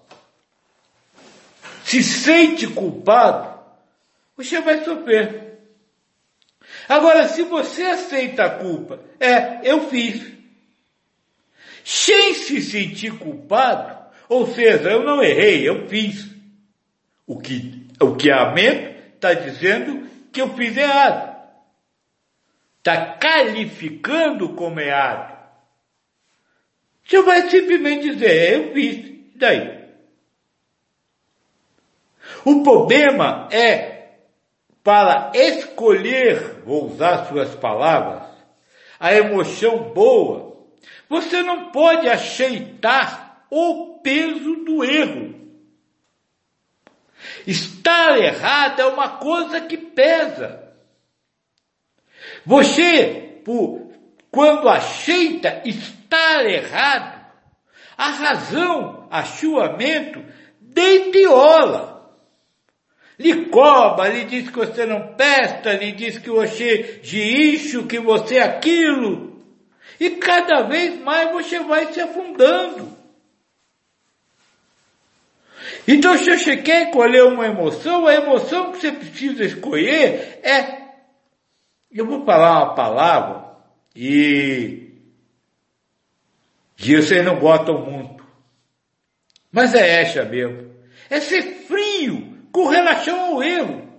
se sente culpado, você vai sofrer. Agora, se você aceita a culpa, é, eu fiz, sem se sentir culpado, ou seja, eu não errei, eu fiz. O que, o que a mente está dizendo que eu fiz errado. Está qualificando como errado. Você vai simplesmente dizer, eu fiz, e daí? O problema é, para escolher, vou usar suas palavras, a emoção boa, você não pode aceitar o peso do erro. Estar errado é uma coisa que pesa. Você, por, quando aceita estar errado, a razão, a sua mente, deitiola. Lhe cobra, lhe diz que você não presta, lhe diz que você de isso, que você é aquilo. E cada vez mais você vai se afundando. Então, se você quer escolher uma emoção, a emoção que você precisa escolher é... Eu vou falar uma palavra e... e vocês não gostam muito. Mas é essa mesmo. É ser frio com relação ao erro.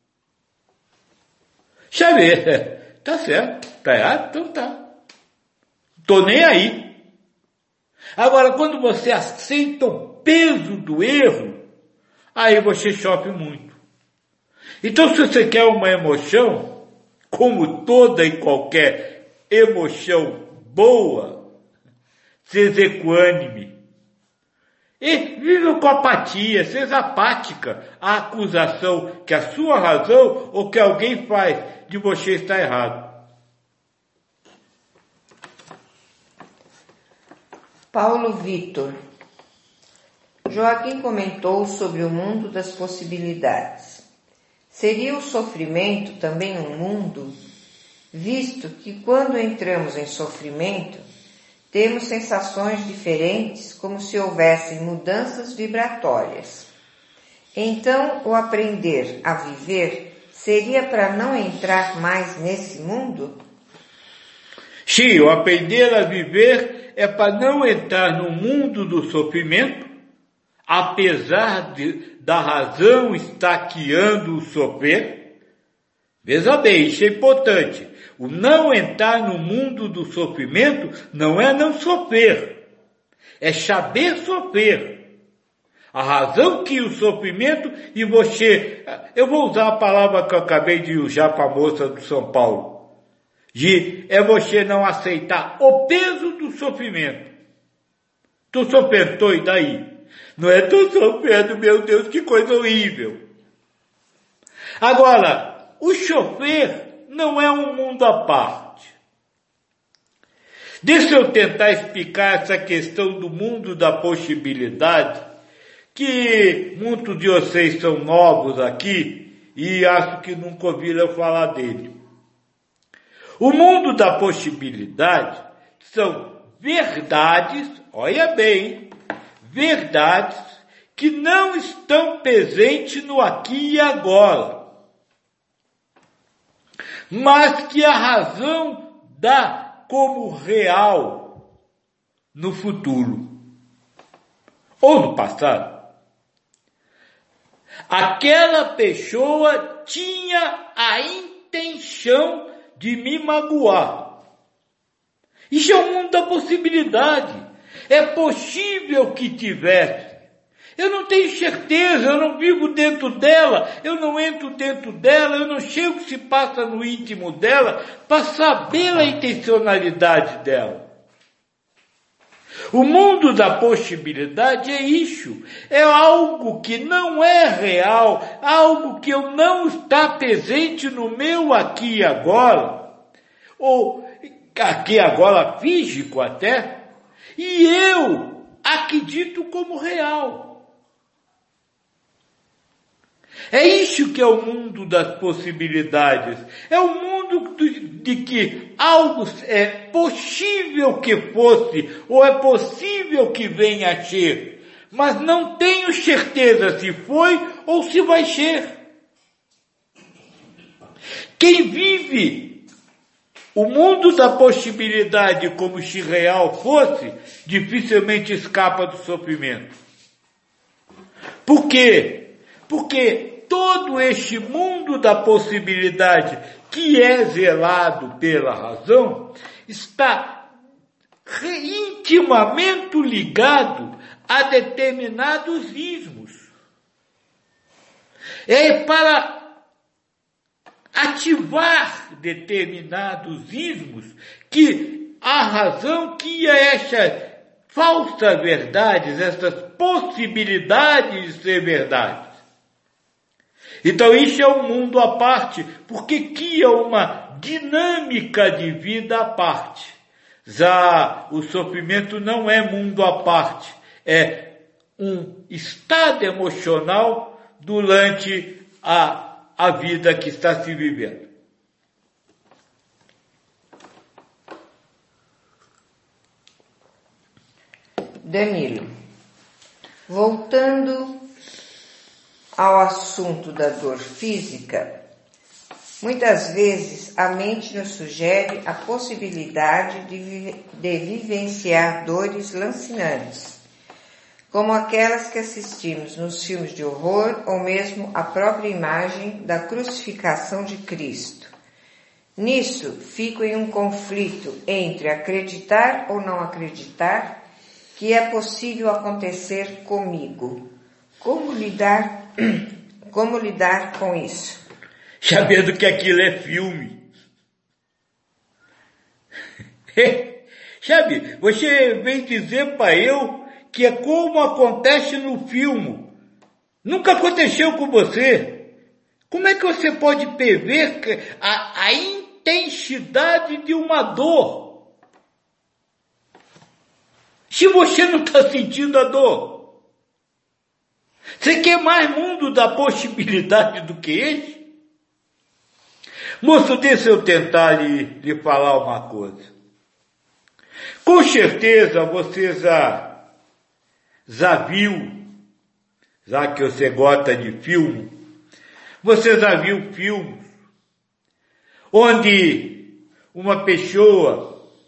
Sabe, tá certo, tá errado, então tá. Tô nem aí. Agora, quando você aceita o peso do erro, aí você sofre muito. Então, se você quer uma emoção, como toda e qualquer emoção boa, seja equânime. E viva com apatia, seja apática à acusação que a sua razão ou que alguém faz de você estar errado. Paulo Vitor. Joaquim comentou sobre o mundo das possibilidades. Seria o sofrimento também um mundo, visto que quando entramos em sofrimento, temos sensações diferentes, como se houvessem mudanças vibratórias. Então, o aprender a viver seria para não entrar mais nesse mundo? Sim, o aprender a viver é para não entrar no mundo do sofrimento, apesar de, da razão estar guiando o sofrer. Veja bem, isso é importante. O não entrar no mundo do sofrimento não é não sofrer, é saber sofrer. A razão que o sofrimento e você... Eu vou usar a palavra que eu acabei de usar para a moça do São Paulo. De, é você não aceitar o peso do sofrimento. Estou sofrendo, tô, e daí? Não é tô sofrendo, meu Deus, que coisa horrível. Agora, o sofrer não é um mundo à parte. Deixa eu tentar explicar essa questão do mundo da possibilidade, que muitos de vocês são novos aqui e acho que nunca ouviram falar dele. O mundo da possibilidade são verdades, olha bem, verdades que não estão presentes no aqui e agora, mas que a razão dá como real no futuro ou no passado. Aquela pessoa tinha a intenção de me magoar. Isso é o mundo da possibilidade. É possível que tivesse. Eu não tenho certeza, eu não vivo dentro dela, eu não entro dentro dela, eu não sei o que se passa no íntimo dela para saber a intencionalidade dela. O mundo da possibilidade é isso, é algo que não é real, algo que eu não está presente no meu aqui e agora, ou aqui e agora físico até, e eu acredito como real. É isso que é o mundo das possibilidades. É o mundo de que algo é possível que fosse, ou é possível que venha a ser, mas não tenho certeza se foi ou se vai ser. Quem vive o mundo da possibilidade como se real fosse, dificilmente escapa do sofrimento. Por quê? Porque todo este mundo da possibilidade que é zelado pela razão está intimamente ligado a determinados ismos. É para ativar determinados ismos que a razão que essas falsas verdades, essas possibilidades de ser verdades. Então isso é um mundo à parte, porque cria uma dinâmica de vida à parte. Já o sofrimento não é mundo à parte, é um estado emocional durante a, a vida que está se vivendo. Danilo, voltando ao assunto da dor física, muitas vezes a mente nos sugere a possibilidade de, vi- de vivenciar dores lancinantes, como aquelas que assistimos nos filmes de horror ou mesmo a própria imagem da crucificação de Cristo. Nisso, fico em um conflito entre acreditar ou não acreditar que é possível acontecer comigo. Como lidar, como lidar com isso? Sabendo que aquilo é filme. Sabe, você vem dizer para eu que é como acontece no filme. Nunca aconteceu com você. Como é que você pode prever a, a intensidade de uma dor? Se você não está sentindo a dor. Você quer mais mundo da possibilidade do que esse? Moço, deixa eu tentar lhe, lhe falar uma coisa. Com certeza você já, já viu, já que você gosta de filme, você já viu filmes onde uma pessoa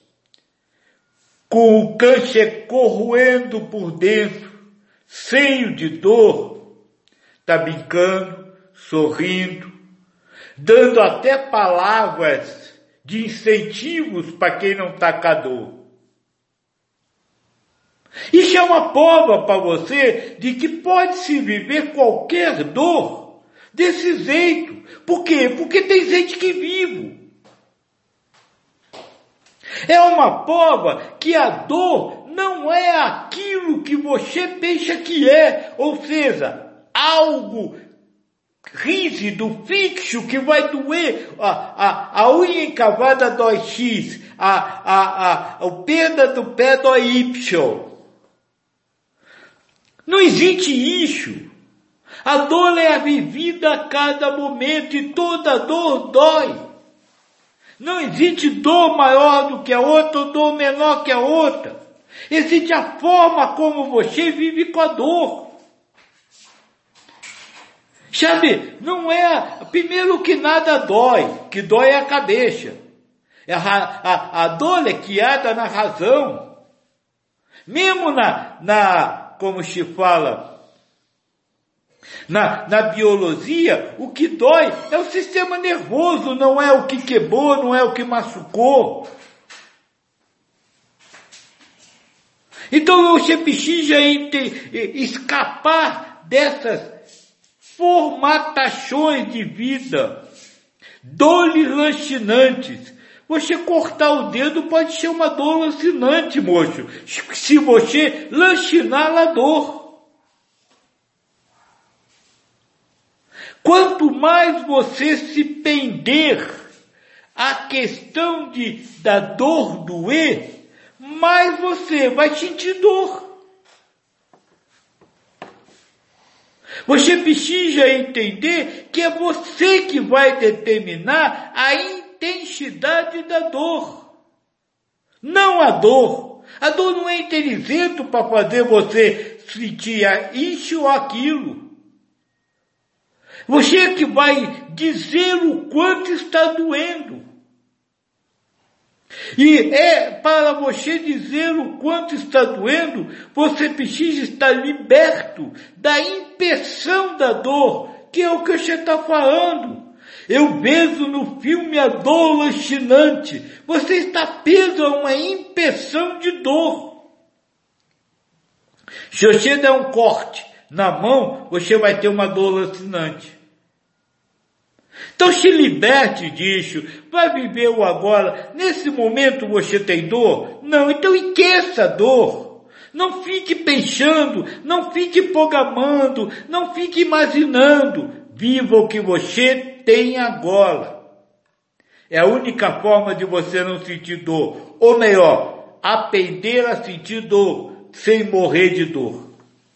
com o câncer corroendo por dentro, cheio de dor, está brincando, sorrindo, dando até palavras de incentivos para quem não está com a dor. Isso é uma prova para você de que pode-se viver qualquer dor desse jeito. Por quê? Porque tem gente que vive. É uma prova que a dor não é aquilo que você pensa que é, ou seja, algo rígido, fixo, que vai doer, a, a, a unha encavada dói X, a, a, a, o perda do pé dói Y. Não existe isso. A dor é vivida a cada momento e toda dor dói. Não existe dor maior do que a outra ou dor menor que a outra. Existe a forma como você vive com a dor. Sabe, não é... Primeiro que nada dói, que dói é a cabeça. A, a, a dor é criada na razão. Mesmo na, na como se fala... Na, na biologia, o que dói é o sistema nervoso, não é o que quebrou, não é o que machucou. Então você precisa escapar dessas formatações de vida, dores lancinantes. Você cortar o dedo pode ser uma dor lancinante, moço, se você lancinar a dor. Quanto mais você se pender à questão de, da dor doer, mais você vai sentir dor. Você precisa entender que é você que vai determinar a intensidade da dor. Não a dor. A dor não é inteligente para fazer você sentir isso ou aquilo. Você é que vai dizer o quanto está doendo. E é para você dizer o quanto está doendo, você precisa estar liberto da impressão da dor, que é o que você está falando. Eu vejo no filme a dor lancinante. Você está preso a uma impressão de dor. Se você der um corte na mão, você vai ter uma dor lancinante. Então se liberte disso, vai viver o agora. Nesse momento você tem dor? Não, então esqueça a dor. Não fique pensando, não fique programando, não fique imaginando. Viva o que você tem agora. É a única forma de você não sentir dor. Ou melhor, aprender a sentir dor sem morrer de dor.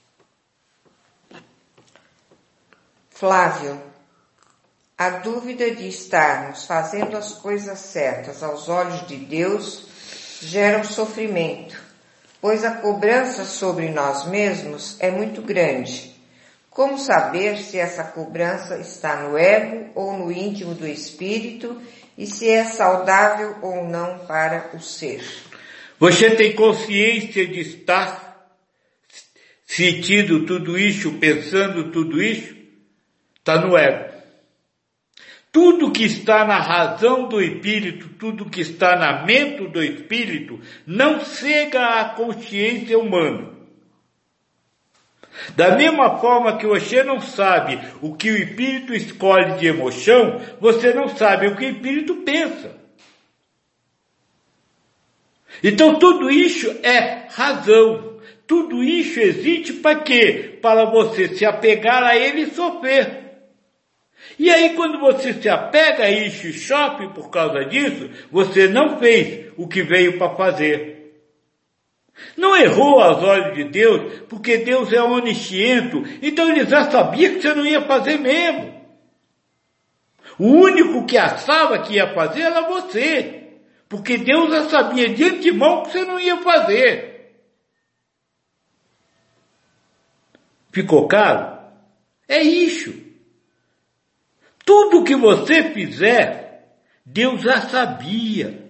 Flávio, a dúvida de estarmos fazendo as coisas certas aos olhos de Deus gera um sofrimento, pois a cobrança sobre nós mesmos é muito grande. Como saber se essa cobrança está no ego ou no íntimo do espírito e se é saudável ou não para o ser? Você tem consciência de estar sentindo tudo isso, pensando tudo isso? Está no ego. Tudo que está na razão do espírito, tudo que está na mente do espírito, não chega à consciência humana. Da mesma forma que você não sabe o que o espírito escolhe de emoção, você não sabe o que o espírito pensa. Então tudo isso é razão. Tudo isso existe para quê? Para você se apegar a ele e sofrer. E aí quando você se apega a isso e sofre por causa disso, você não fez o que veio para fazer. Não errou aos olhos de Deus, porque Deus é onisciente, então ele já sabia que você não ia fazer mesmo. O único que achava que ia fazer era você, porque Deus já sabia de antemão que você não ia fazer. Ficou claro? É isso. Tudo que você fizer, Deus já sabia.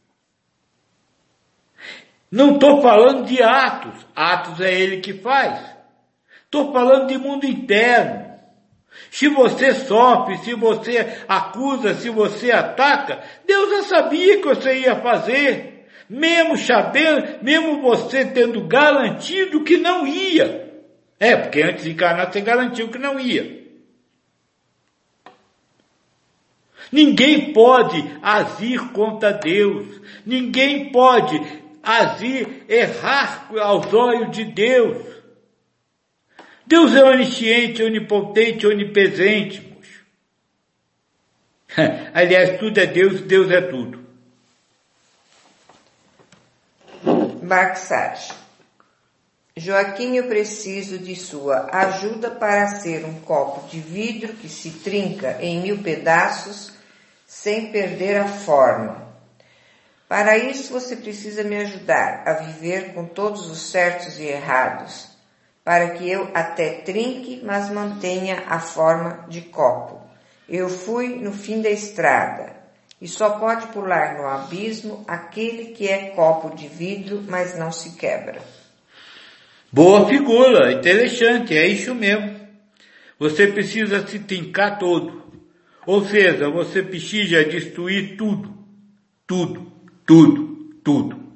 Não estou falando de atos, atos é Ele que faz. Estou falando de mundo interno. Se você sofre, se você acusa, se você ataca, Deus já sabia que você ia fazer. Mesmo sabendo, mesmo você tendo garantido que não ia. É, porque antes de encarnar você garantiu que não ia. Ninguém pode agir contra Deus. Ninguém pode agir, errar aos olhos de Deus. Deus é onisciente, onipotente, onipresente. Moço. Aliás, tudo é Deus, Deus é tudo. Barksage. Joaquim, eu preciso de sua ajuda para ser um copo de vidro que se trinca em mil pedaços sem perder a forma. Para isso você precisa me ajudar a viver com todos os certos e errados, para que eu até trinque, mas mantenha a forma de copo. Eu fui no fim da estrada, e só pode pular no abismo aquele que é copo de vidro, mas não se quebra. Boa figura, interessante, é isso mesmo. Você precisa se trincar todo. Ou seja, você precisa destruir tudo, tudo, tudo, tudo.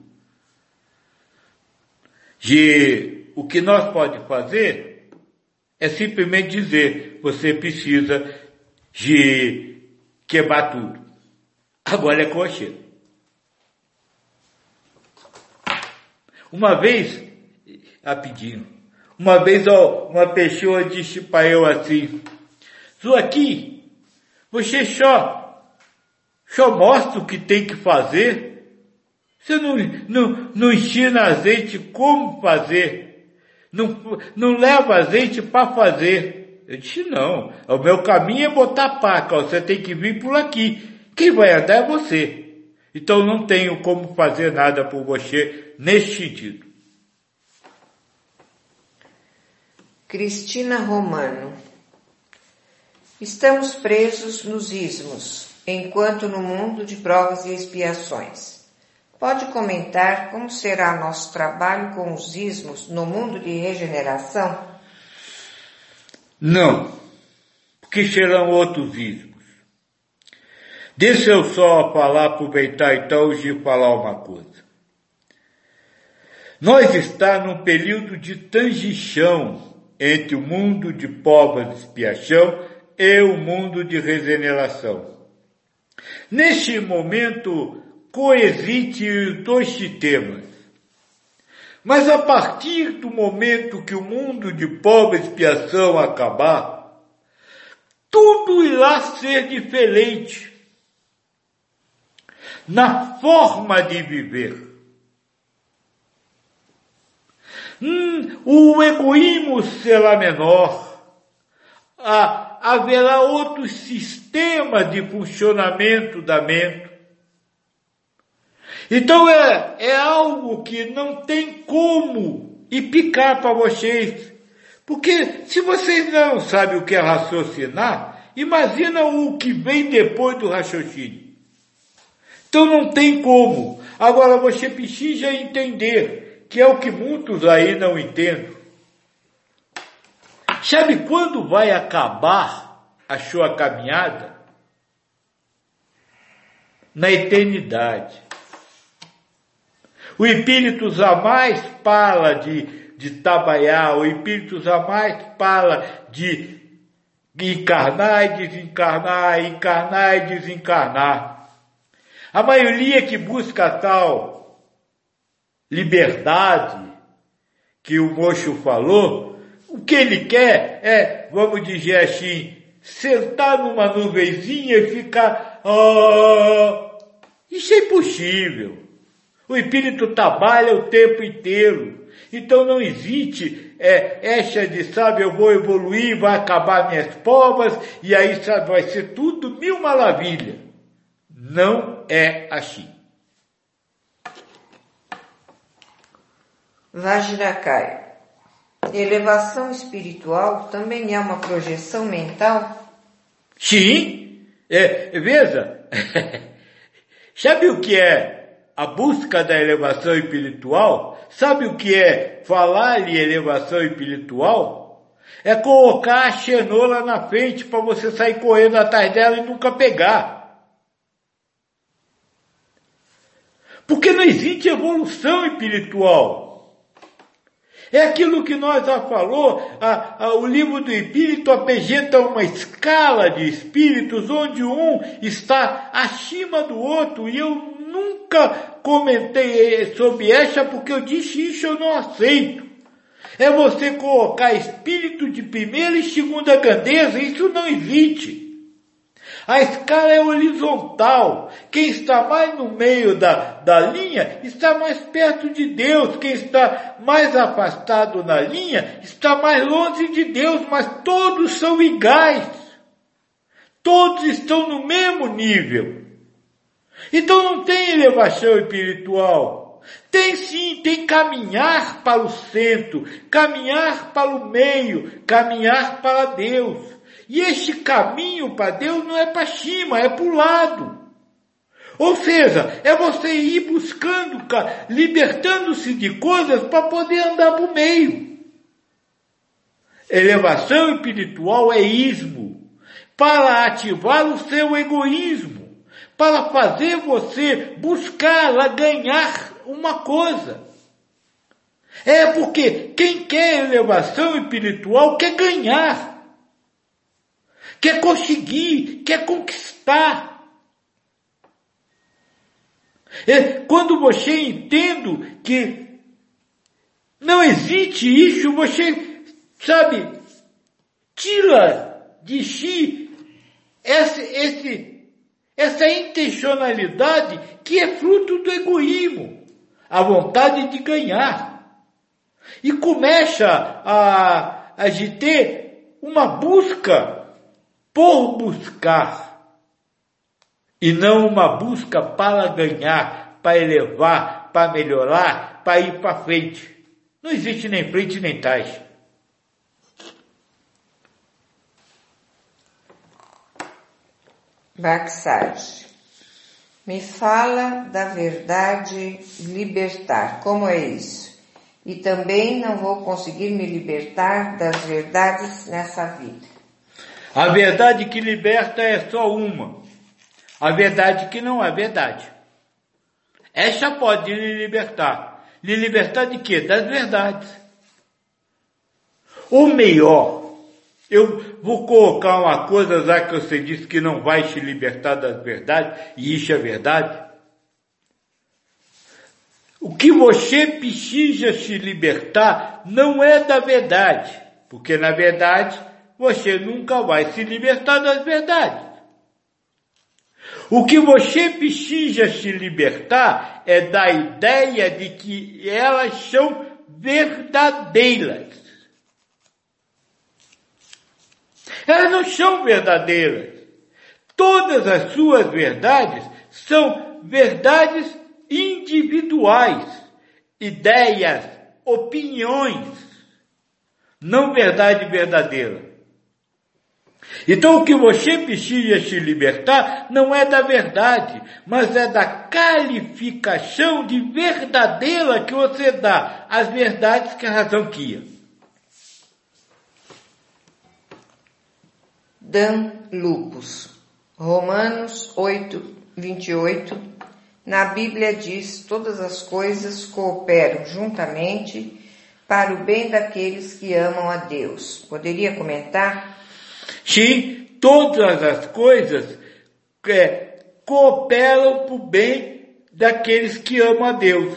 E o que nós pode fazer é simplesmente dizer, você precisa de quebrar tudo. Agora é coxa. Uma vez, rapidinho, uma vez ó, uma pessoa disse para eu assim, Joaquim, você só, só mostra o que tem que fazer. Você não, não, não ensina a gente como fazer. Não, não leva a gente para fazer. Eu disse, não. O meu caminho é botar paca. Você tem que vir por aqui. Quem vai andar é você. Então não tenho como fazer nada por você nesse sentido. Cristina Romano. Estamos presos nos ismos, enquanto no mundo de provas e expiações. Pode comentar como será nosso trabalho com os ismos no mundo de regeneração? Não, porque serão outros ismos. Deixa eu só falar, aproveitar então de falar uma coisa. Nós estamos num período de transição entre o mundo de provas e expiação e o mundo de regeneração. Neste momento, coexiste os dois sistemas. Mas a partir do momento que o mundo de pobre expiação acabar, tudo irá ser diferente na forma de viver. Hum, o egoísmo será menor. Ah, haverá outros sistemas de funcionamento da mente. Então é, é algo que não tem como explicar para vocês. Porque se vocês não sabem o que é raciocinar, imagina o que vem depois do raciocínio. Então não tem como. Agora você precisa entender, que é o que muitos aí não entendem. Sabe quando vai acabar a sua caminhada? Na eternidade. O espírito jamais fala de, de trabalhar, o espírito jamais fala de encarnar e desencarnar, encarnar e desencarnar. A maioria que busca tal liberdade que o moço falou, o que ele quer é, vamos dizer assim, sentar numa nuvenzinha e ficar, oh, isso é impossível. O espírito trabalha o tempo inteiro. Então não existe é, essa de, sabe, eu vou evoluir, vai acabar minhas provas, e aí, sabe, vai ser tudo mil maravilhas. Não é assim. Vajracaya. Elevação espiritual também é uma projeção mental? Sim. É, veja, sabe o que é a busca da elevação espiritual? Sabe o que é falar de elevação espiritual? É colocar a cenoura na frente para você sair correndo atrás dela e nunca pegar. Porque não existe evolução espiritual. É aquilo que nós já falou, a, a, o livro do Espírito apresenta uma escala de espíritos onde um está acima do outro, e eu nunca comentei sobre essa porque eu disse isso eu não aceito. É você colocar espírito de primeira e segunda grandeza, isso não existe. A escala é horizontal. Quem está mais no meio da, da linha está mais perto de Deus. Quem está mais afastado na linha está mais longe de Deus, mas todos são iguais. Todos estão no mesmo nível. Então não tem elevação espiritual. Tem sim, tem caminhar para o centro, caminhar para o meio, caminhar para Deus. E este caminho para Deus não é para cima, é para o lado. Ou seja, é você ir buscando, libertando-se de coisas para poder andar para o meio. Elevação espiritual é ismo, para ativar o seu egoísmo, para fazer você buscar ganhar uma coisa. É porque quem quer elevação espiritual quer ganhar. Quer conseguir, quer conquistar. É, quando você entende que não existe isso, você, sabe, tira de si esse, esse, essa intencionalidade que é fruto do egoísmo, a vontade de ganhar. E começa a, a ter uma busca por buscar, e não uma busca para ganhar, para elevar, para melhorar, para ir para frente. Não existe nem frente nem trás. Baksaj. Me fala da verdade libertar. Como é isso? E também não vou conseguir me libertar das verdades nessa vida. A verdade que liberta é só uma. A verdade que não é verdade. Essa pode lhe libertar. Lhe libertar de quê? Das verdades. Ou melhor, Eu vou colocar uma coisa, já que você disse que não vai te libertar das verdades, e isso é verdade. O que você precisa se libertar não é da verdade, porque na verdade você nunca vai se libertar das verdades. O que você precisa se libertar é da ideia de que elas são verdadeiras. Elas não são verdadeiras. Todas as suas verdades são verdades individuais, ideias, opiniões, não verdade verdadeira. Então o que você precisa se libertar não é da verdade, mas é da qualificação de verdadeira que você dá às verdades que a razão cria. Dan Lupus, Romanos oito, vinte e oito, na Bíblia diz: todas as coisas cooperam juntamente para o bem daqueles que amam a Deus. Poderia comentar? Sim, todas as coisas é, cooperam para o bem daqueles que amam a Deus.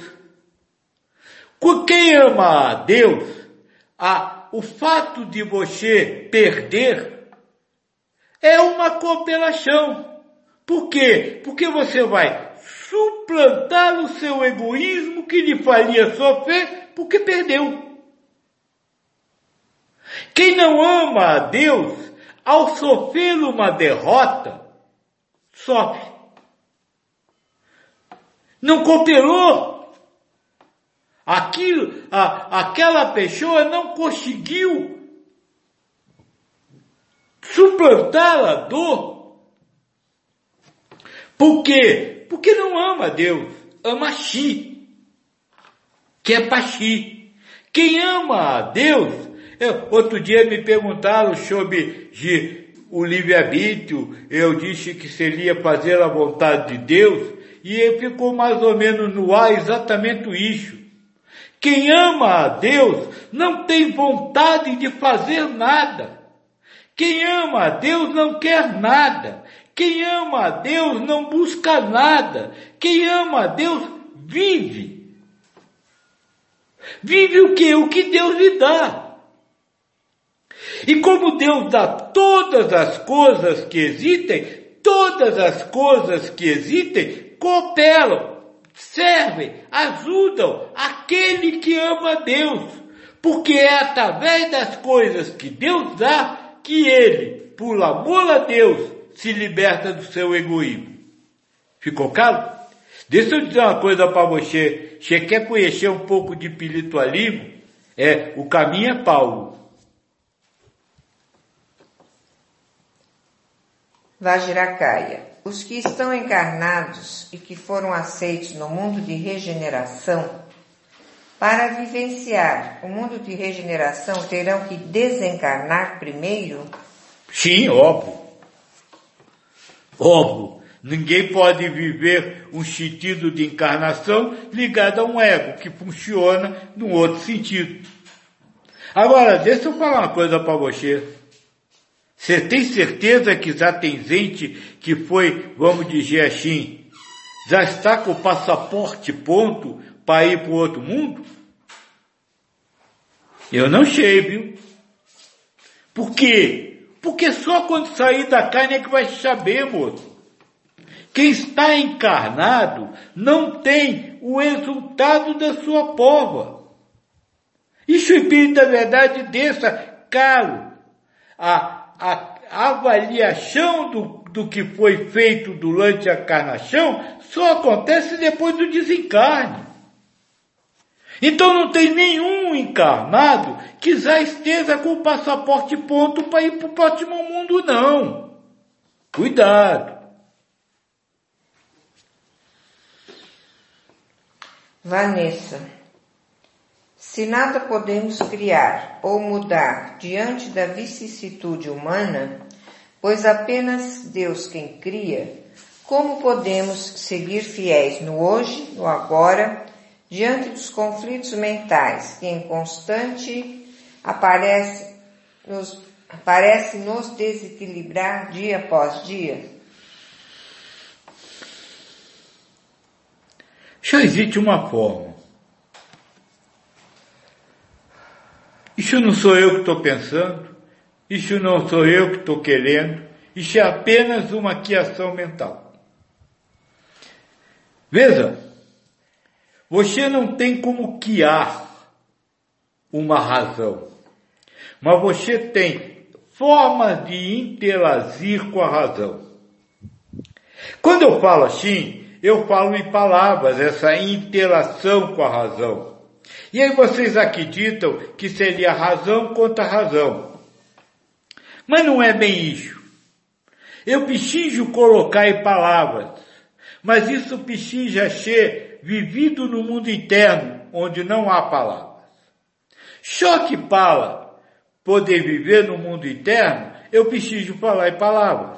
Quem ama a Deus, a, o fato de você perder é uma cooperação. Por quê? Porque você vai suplantar o seu egoísmo que lhe faria sofrer porque perdeu. Quem não ama a Deus, ao sofrer uma derrota, sofre. Não cooperou. Aquilo, a, aquela pessoa não conseguiu suplantar a dor. Por quê? Porque não ama a Deus, ama a si, que é para si. Quem ama a Deus, eu, outro dia me perguntaram sobre o livre-arbítrio, eu disse que seria fazer a vontade de Deus, e ficou mais ou menos no ar exatamente isso. Quem ama a Deus não tem vontade de fazer nada. Quem ama a Deus não quer nada. Quem ama a Deus não busca nada. Quem ama a Deus vive. Vive o que? O que Deus lhe dá. E como Deus dá todas as coisas que existem, todas as coisas que existem cooperam, servem, ajudam aquele que ama a Deus. Porque é através das coisas que Deus dá que ele, por amor a Deus, se liberta do seu egoísmo. Ficou claro? Deixa eu dizer uma coisa para você. Você quer conhecer um pouco de espiritualismo? É, o caminho é Paulo. Vajracaya. Os que estão encarnados e que foram aceitos no mundo de regeneração, para vivenciar o mundo de regeneração, terão que desencarnar primeiro? Sim, óbvio. Óbvio. Ninguém pode viver um sentido de encarnação ligado a um ego, que funciona num outro sentido. Agora, deixa eu falar uma coisa para você. Você tem certeza que já tem gente que foi, vamos dizer assim, já está com o passaporte pronto para ir para o outro mundo? Eu não sei, viu? Por quê? Porque só quando sair da carne é que vai saber, moço. Quem está encarnado não tem o resultado da sua prova. Isso, espírito da verdade, deixa caro. A, a, a avaliação do, do que foi feito durante a encarnação só acontece depois do desencarne. Então não tem nenhum encarnado que já esteja com o passaporte pronto para ir para o próximo mundo, não. Cuidado. Vanessa. Se nada podemos criar ou mudar diante da vicissitude humana, pois apenas Deus quem cria, como podemos seguir fiéis no hoje, no agora, diante dos conflitos mentais que em constante aparecem nos, parece nos desequilibrar dia após dia? Já existe uma forma. Isso não sou eu que estou pensando, isso não sou eu que estou querendo, isso é apenas uma criação mental. Veja, você não tem como criar uma razão, mas você tem formas de interagir com a razão. Quando eu falo assim, eu falo em palavras, essa interação com a razão. E aí vocês acreditam que seria razão contra razão. Mas não é bem isso. Eu preciso colocar em palavras, mas isso precisa ser vivido no mundo interno, onde não há palavras. Só que para poder viver no mundo interno, eu preciso falar em palavras.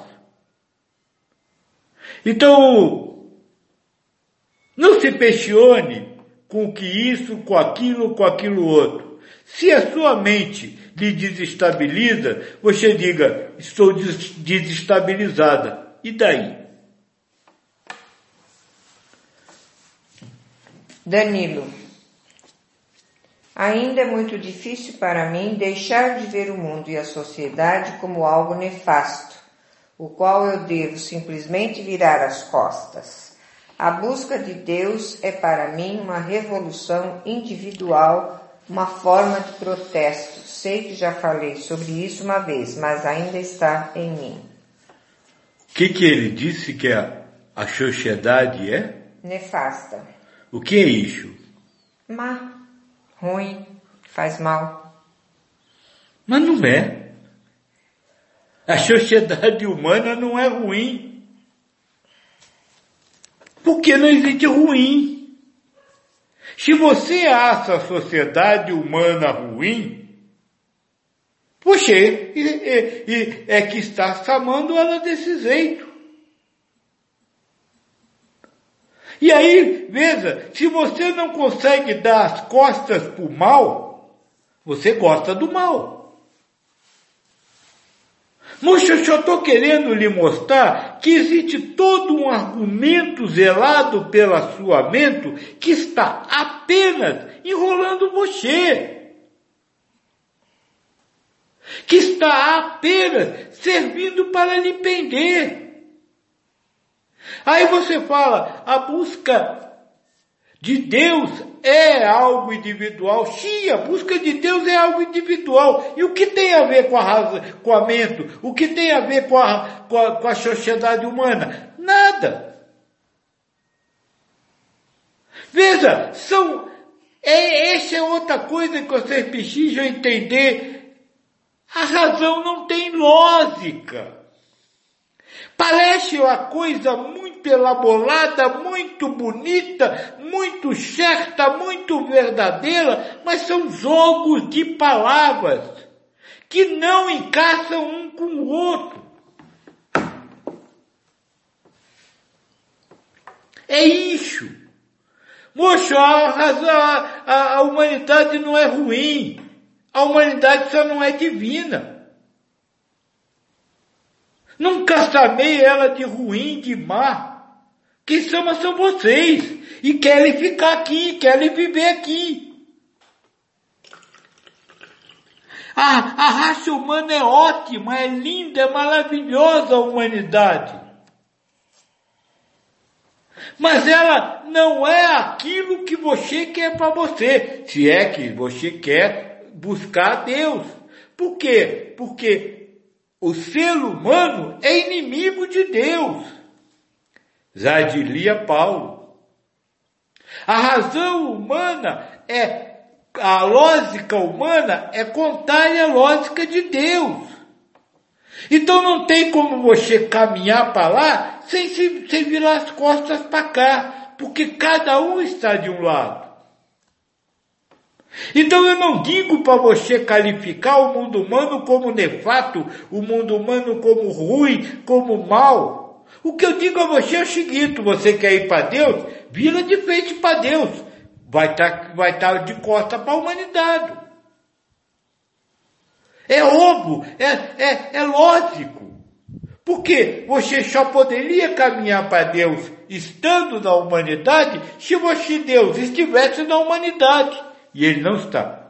Então, não se questione com que isso, com aquilo, com aquilo outro. Se a sua mente lhe desestabiliza, você diga, estou desestabilizada. E daí? Danilo, ainda é muito difícil para mim deixar de ver o mundo e a sociedade como algo nefasto, o qual eu devo simplesmente virar as costas. A busca de Deus é para mim uma revolução individual, uma forma de protesto. Sei que já falei sobre isso uma vez, mas ainda está em mim. O que que ele disse que a, a sociedade é? Nefasta. O que é isso? Má, ruim, faz mal. Mas não é. A sociedade humana não é ruim. Porque não existe ruim. Se você acha a sociedade humana ruim, você é, é, é que está chamando ela desse jeito. E aí, veja, se você não consegue dar as costas para o mal, você gosta do mal. Mas eu só estou querendo lhe mostrar que existe todo um argumento zelado pela sua mente que está apenas enrolando você. Que está apenas servindo para lhe prender. Aí você fala, a busca de Deus é algo individual. Sim, a busca de Deus é algo individual. E o que tem a ver com a razão, com a mente? O que tem a ver com a, com a, com a sociedade humana? Nada. Veja, são, é, essa é outra coisa que vocês precisam entender. A razão não tem lógica. Parece uma coisa muito elaborada, muito bonita, muito certa, muito verdadeira, mas são jogos de palavras que não encaixam um com o outro. É isso. Moça, a, razão, a, a humanidade não é ruim. A humanidade só não é divina. Nunca chamei ela de ruim, de má. Quem chama são vocês. E querem ficar aqui, querem viver aqui. A, a raça humana é ótima, é linda, é maravilhosa a humanidade. Mas ela não é aquilo que você quer para você. Se é que você quer buscar a Deus. Por quê? Porque o ser humano é inimigo de Deus. Já diria Paulo. A razão humana é, a lógica humana é contrária à lógica de Deus. Então não tem como você caminhar para lá sem, se, sem virar as costas para cá. Porque cada um está de um lado. Então eu não digo para você qualificar o mundo humano como nefasto, o mundo humano como ruim, como mal. O que eu digo a você é o seguinte, você quer ir para Deus? Vira de frente para Deus. Vai estar vai tá de costas para a humanidade. É óbvio, é, é, é lógico. Porque você só poderia caminhar para Deus estando na humanidade se você, Deus, estivesse na humanidade. E Ele não está.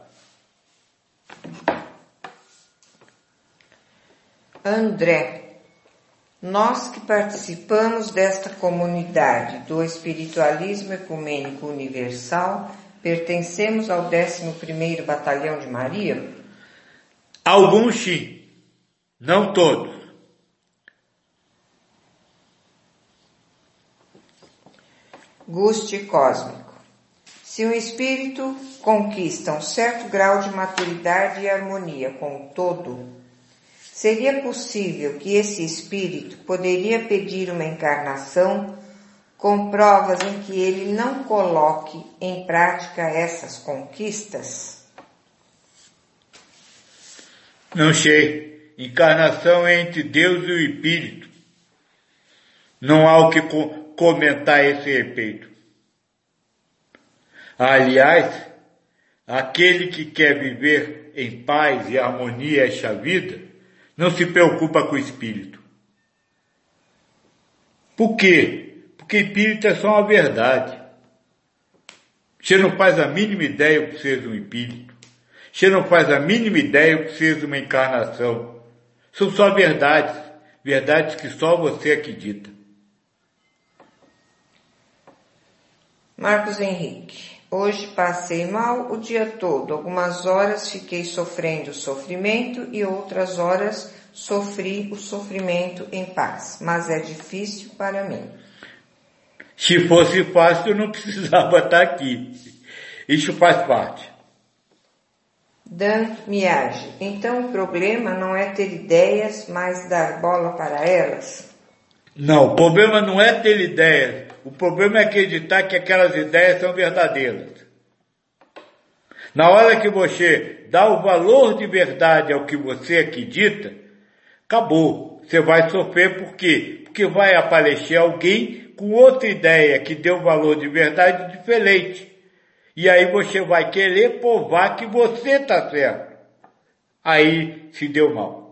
André, nós que participamos desta comunidade do espiritualismo ecumênico universal, pertencemos ao décimo primeiro Batalhão de Maria? Alguns sim, não todos. Guste cósmico. Se um espírito conquista um certo grau de maturidade e harmonia com o todo, seria possível que esse espírito poderia pedir uma encarnação com provas em que ele não coloque em prática essas conquistas? Não sei. Encarnação é entre Deus e o espírito. Não há o que co- comentar a esse respeito. Aliás, aquele que quer viver em paz e harmonia esta vida, não se preocupa com o espírito. Por quê? Porque espírito é só uma verdade. Você não faz a mínima ideia o que seja um espírito. Você não faz a mínima ideia o que seja uma encarnação. São só verdades. Verdades que só você acredita. Marcos Henrique. Hoje passei mal o dia todo. Algumas horas fiquei sofrendo o sofrimento e outras horas sofri o sofrimento em paz. Mas é difícil para mim. Se fosse fácil, eu não precisava estar aqui. Isso faz parte. Dan Miyagi. Então o problema não é ter ideias, mas dar bola para elas? Não, o problema não é ter ideias. O problema é acreditar que aquelas ideias são verdadeiras. Na hora que você dá o valor de verdade ao que você acredita, acabou. Você vai sofrer por quê? Porque vai aparecer alguém com outra ideia que deu valor de verdade diferente. E aí você vai querer provar que você está certo. Aí se deu mal.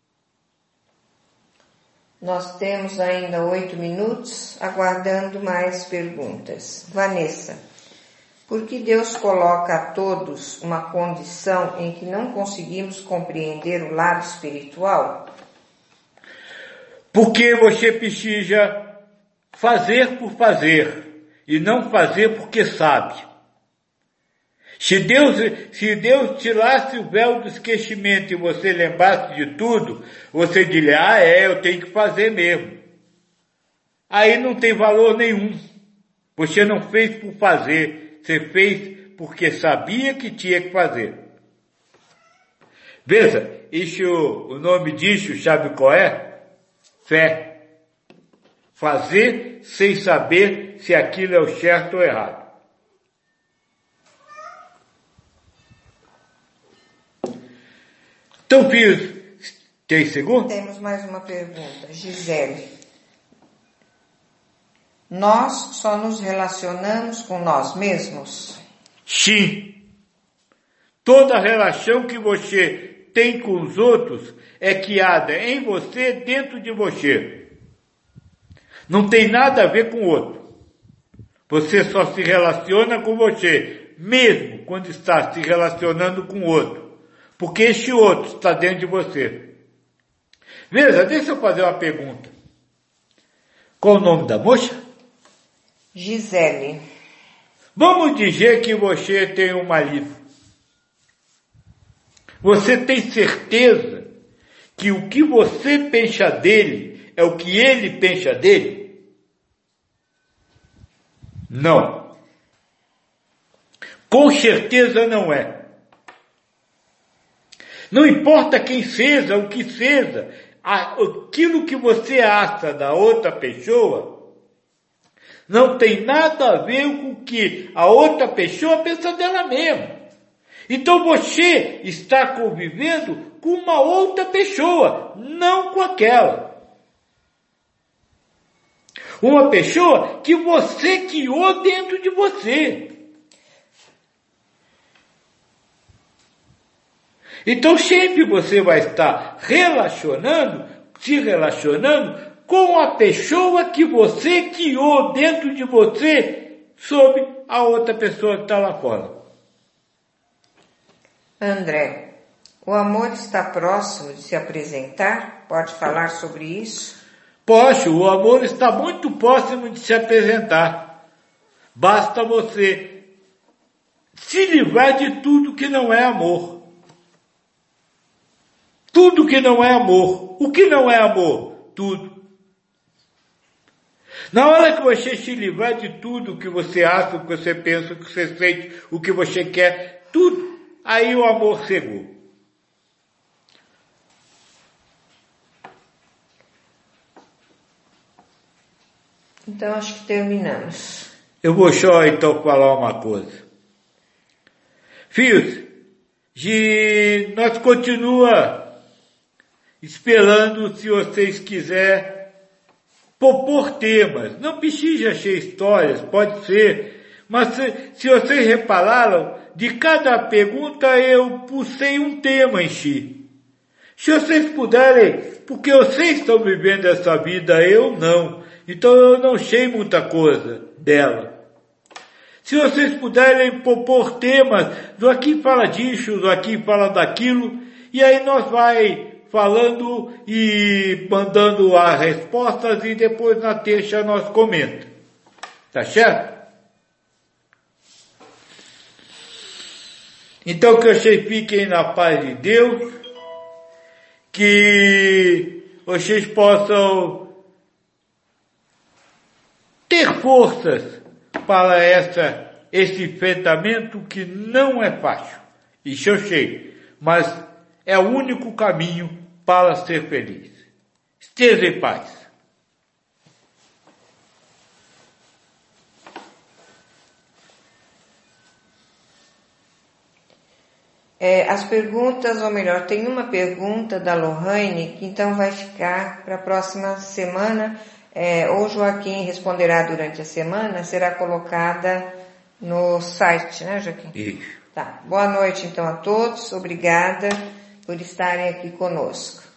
Nós temos ainda oito minutos, aguardando mais perguntas. Vanessa, por que Deus coloca a todos uma condição em que não conseguimos compreender o lado espiritual? Porque você precisa fazer por fazer e não fazer porque sabe. Se Deus, se Deus tirasse o véu do esquecimento e você lembrasse de tudo, você diria, ah é, eu tenho que fazer mesmo. Aí não tem valor nenhum. Você não fez por fazer, você fez porque sabia que tinha que fazer. Veja, isso, o nome disso, sabe qual é? Fé. Fazer sem saber se aquilo é o certo ou errado. Então, filhos, tem segundo? Temos mais uma pergunta. Gisele. Nós só nos relacionamos com nós mesmos? Sim. Toda relação que você tem com os outros é criada em você, dentro de você. Não tem nada a ver com o outro. Você só se relaciona com você, mesmo quando está se relacionando com o outro. Porque este outro está dentro de você. Veja, deixa eu fazer uma pergunta. Qual o nome da moça? Gisele. Vamos dizer que você tem um marido. Você tem certeza que o que você pensa dele é o que ele pensa dele? Não. Com certeza não é. Não importa quem seja, o que seja, aquilo que você acha da outra pessoa não tem nada a ver com o que a outra pessoa pensa dela mesma. Então você está convivendo com uma outra pessoa, não com aquela. Uma pessoa que você criou dentro de você. Então sempre você vai estar relacionando, se relacionando com a pessoa que você criou dentro de você sobre a outra pessoa que está lá fora. André, o amor está próximo de se apresentar? Pode falar sobre isso? Poxa, o amor está muito próximo de se apresentar. Basta você se livrar de tudo que não é amor. Tudo que não é amor. O que não é amor? Tudo. Na hora que você se livrar de tudo que você acha, o que você pensa, o que você sente, o que você quer, tudo, aí o amor chegou. Então acho que terminamos. Eu vou só então falar uma coisa. Filhos, de, nós continua esperando, se vocês quiserem, propor temas. Não precisa ser histórias, pode ser. Mas se, se vocês repararam, de cada pergunta eu puxei um tema em si. Se vocês puderem, porque vocês estão vivendo essa vida, eu não. Então eu não sei muita coisa dela. Se vocês puderem propor temas, do aqui fala disso, do aqui fala daquilo, e aí nós vai falando e mandando as respostas e depois na terça nós comenta. Tá certo? Então que vocês fiquem na paz de Deus, que vocês possam ter forças para essa, esse enfrentamento que não é fácil. Isso eu sei, mas é o único caminho para ser feliz. Esteja em paz. É, as perguntas, ou melhor, tem uma pergunta da Lohane, que então vai ficar para a próxima semana, é, ou Joaquim responderá durante a semana, será colocada no site, né, Joaquim? Isso. Tá. Boa noite então a todos, obrigada por estarem aqui conosco.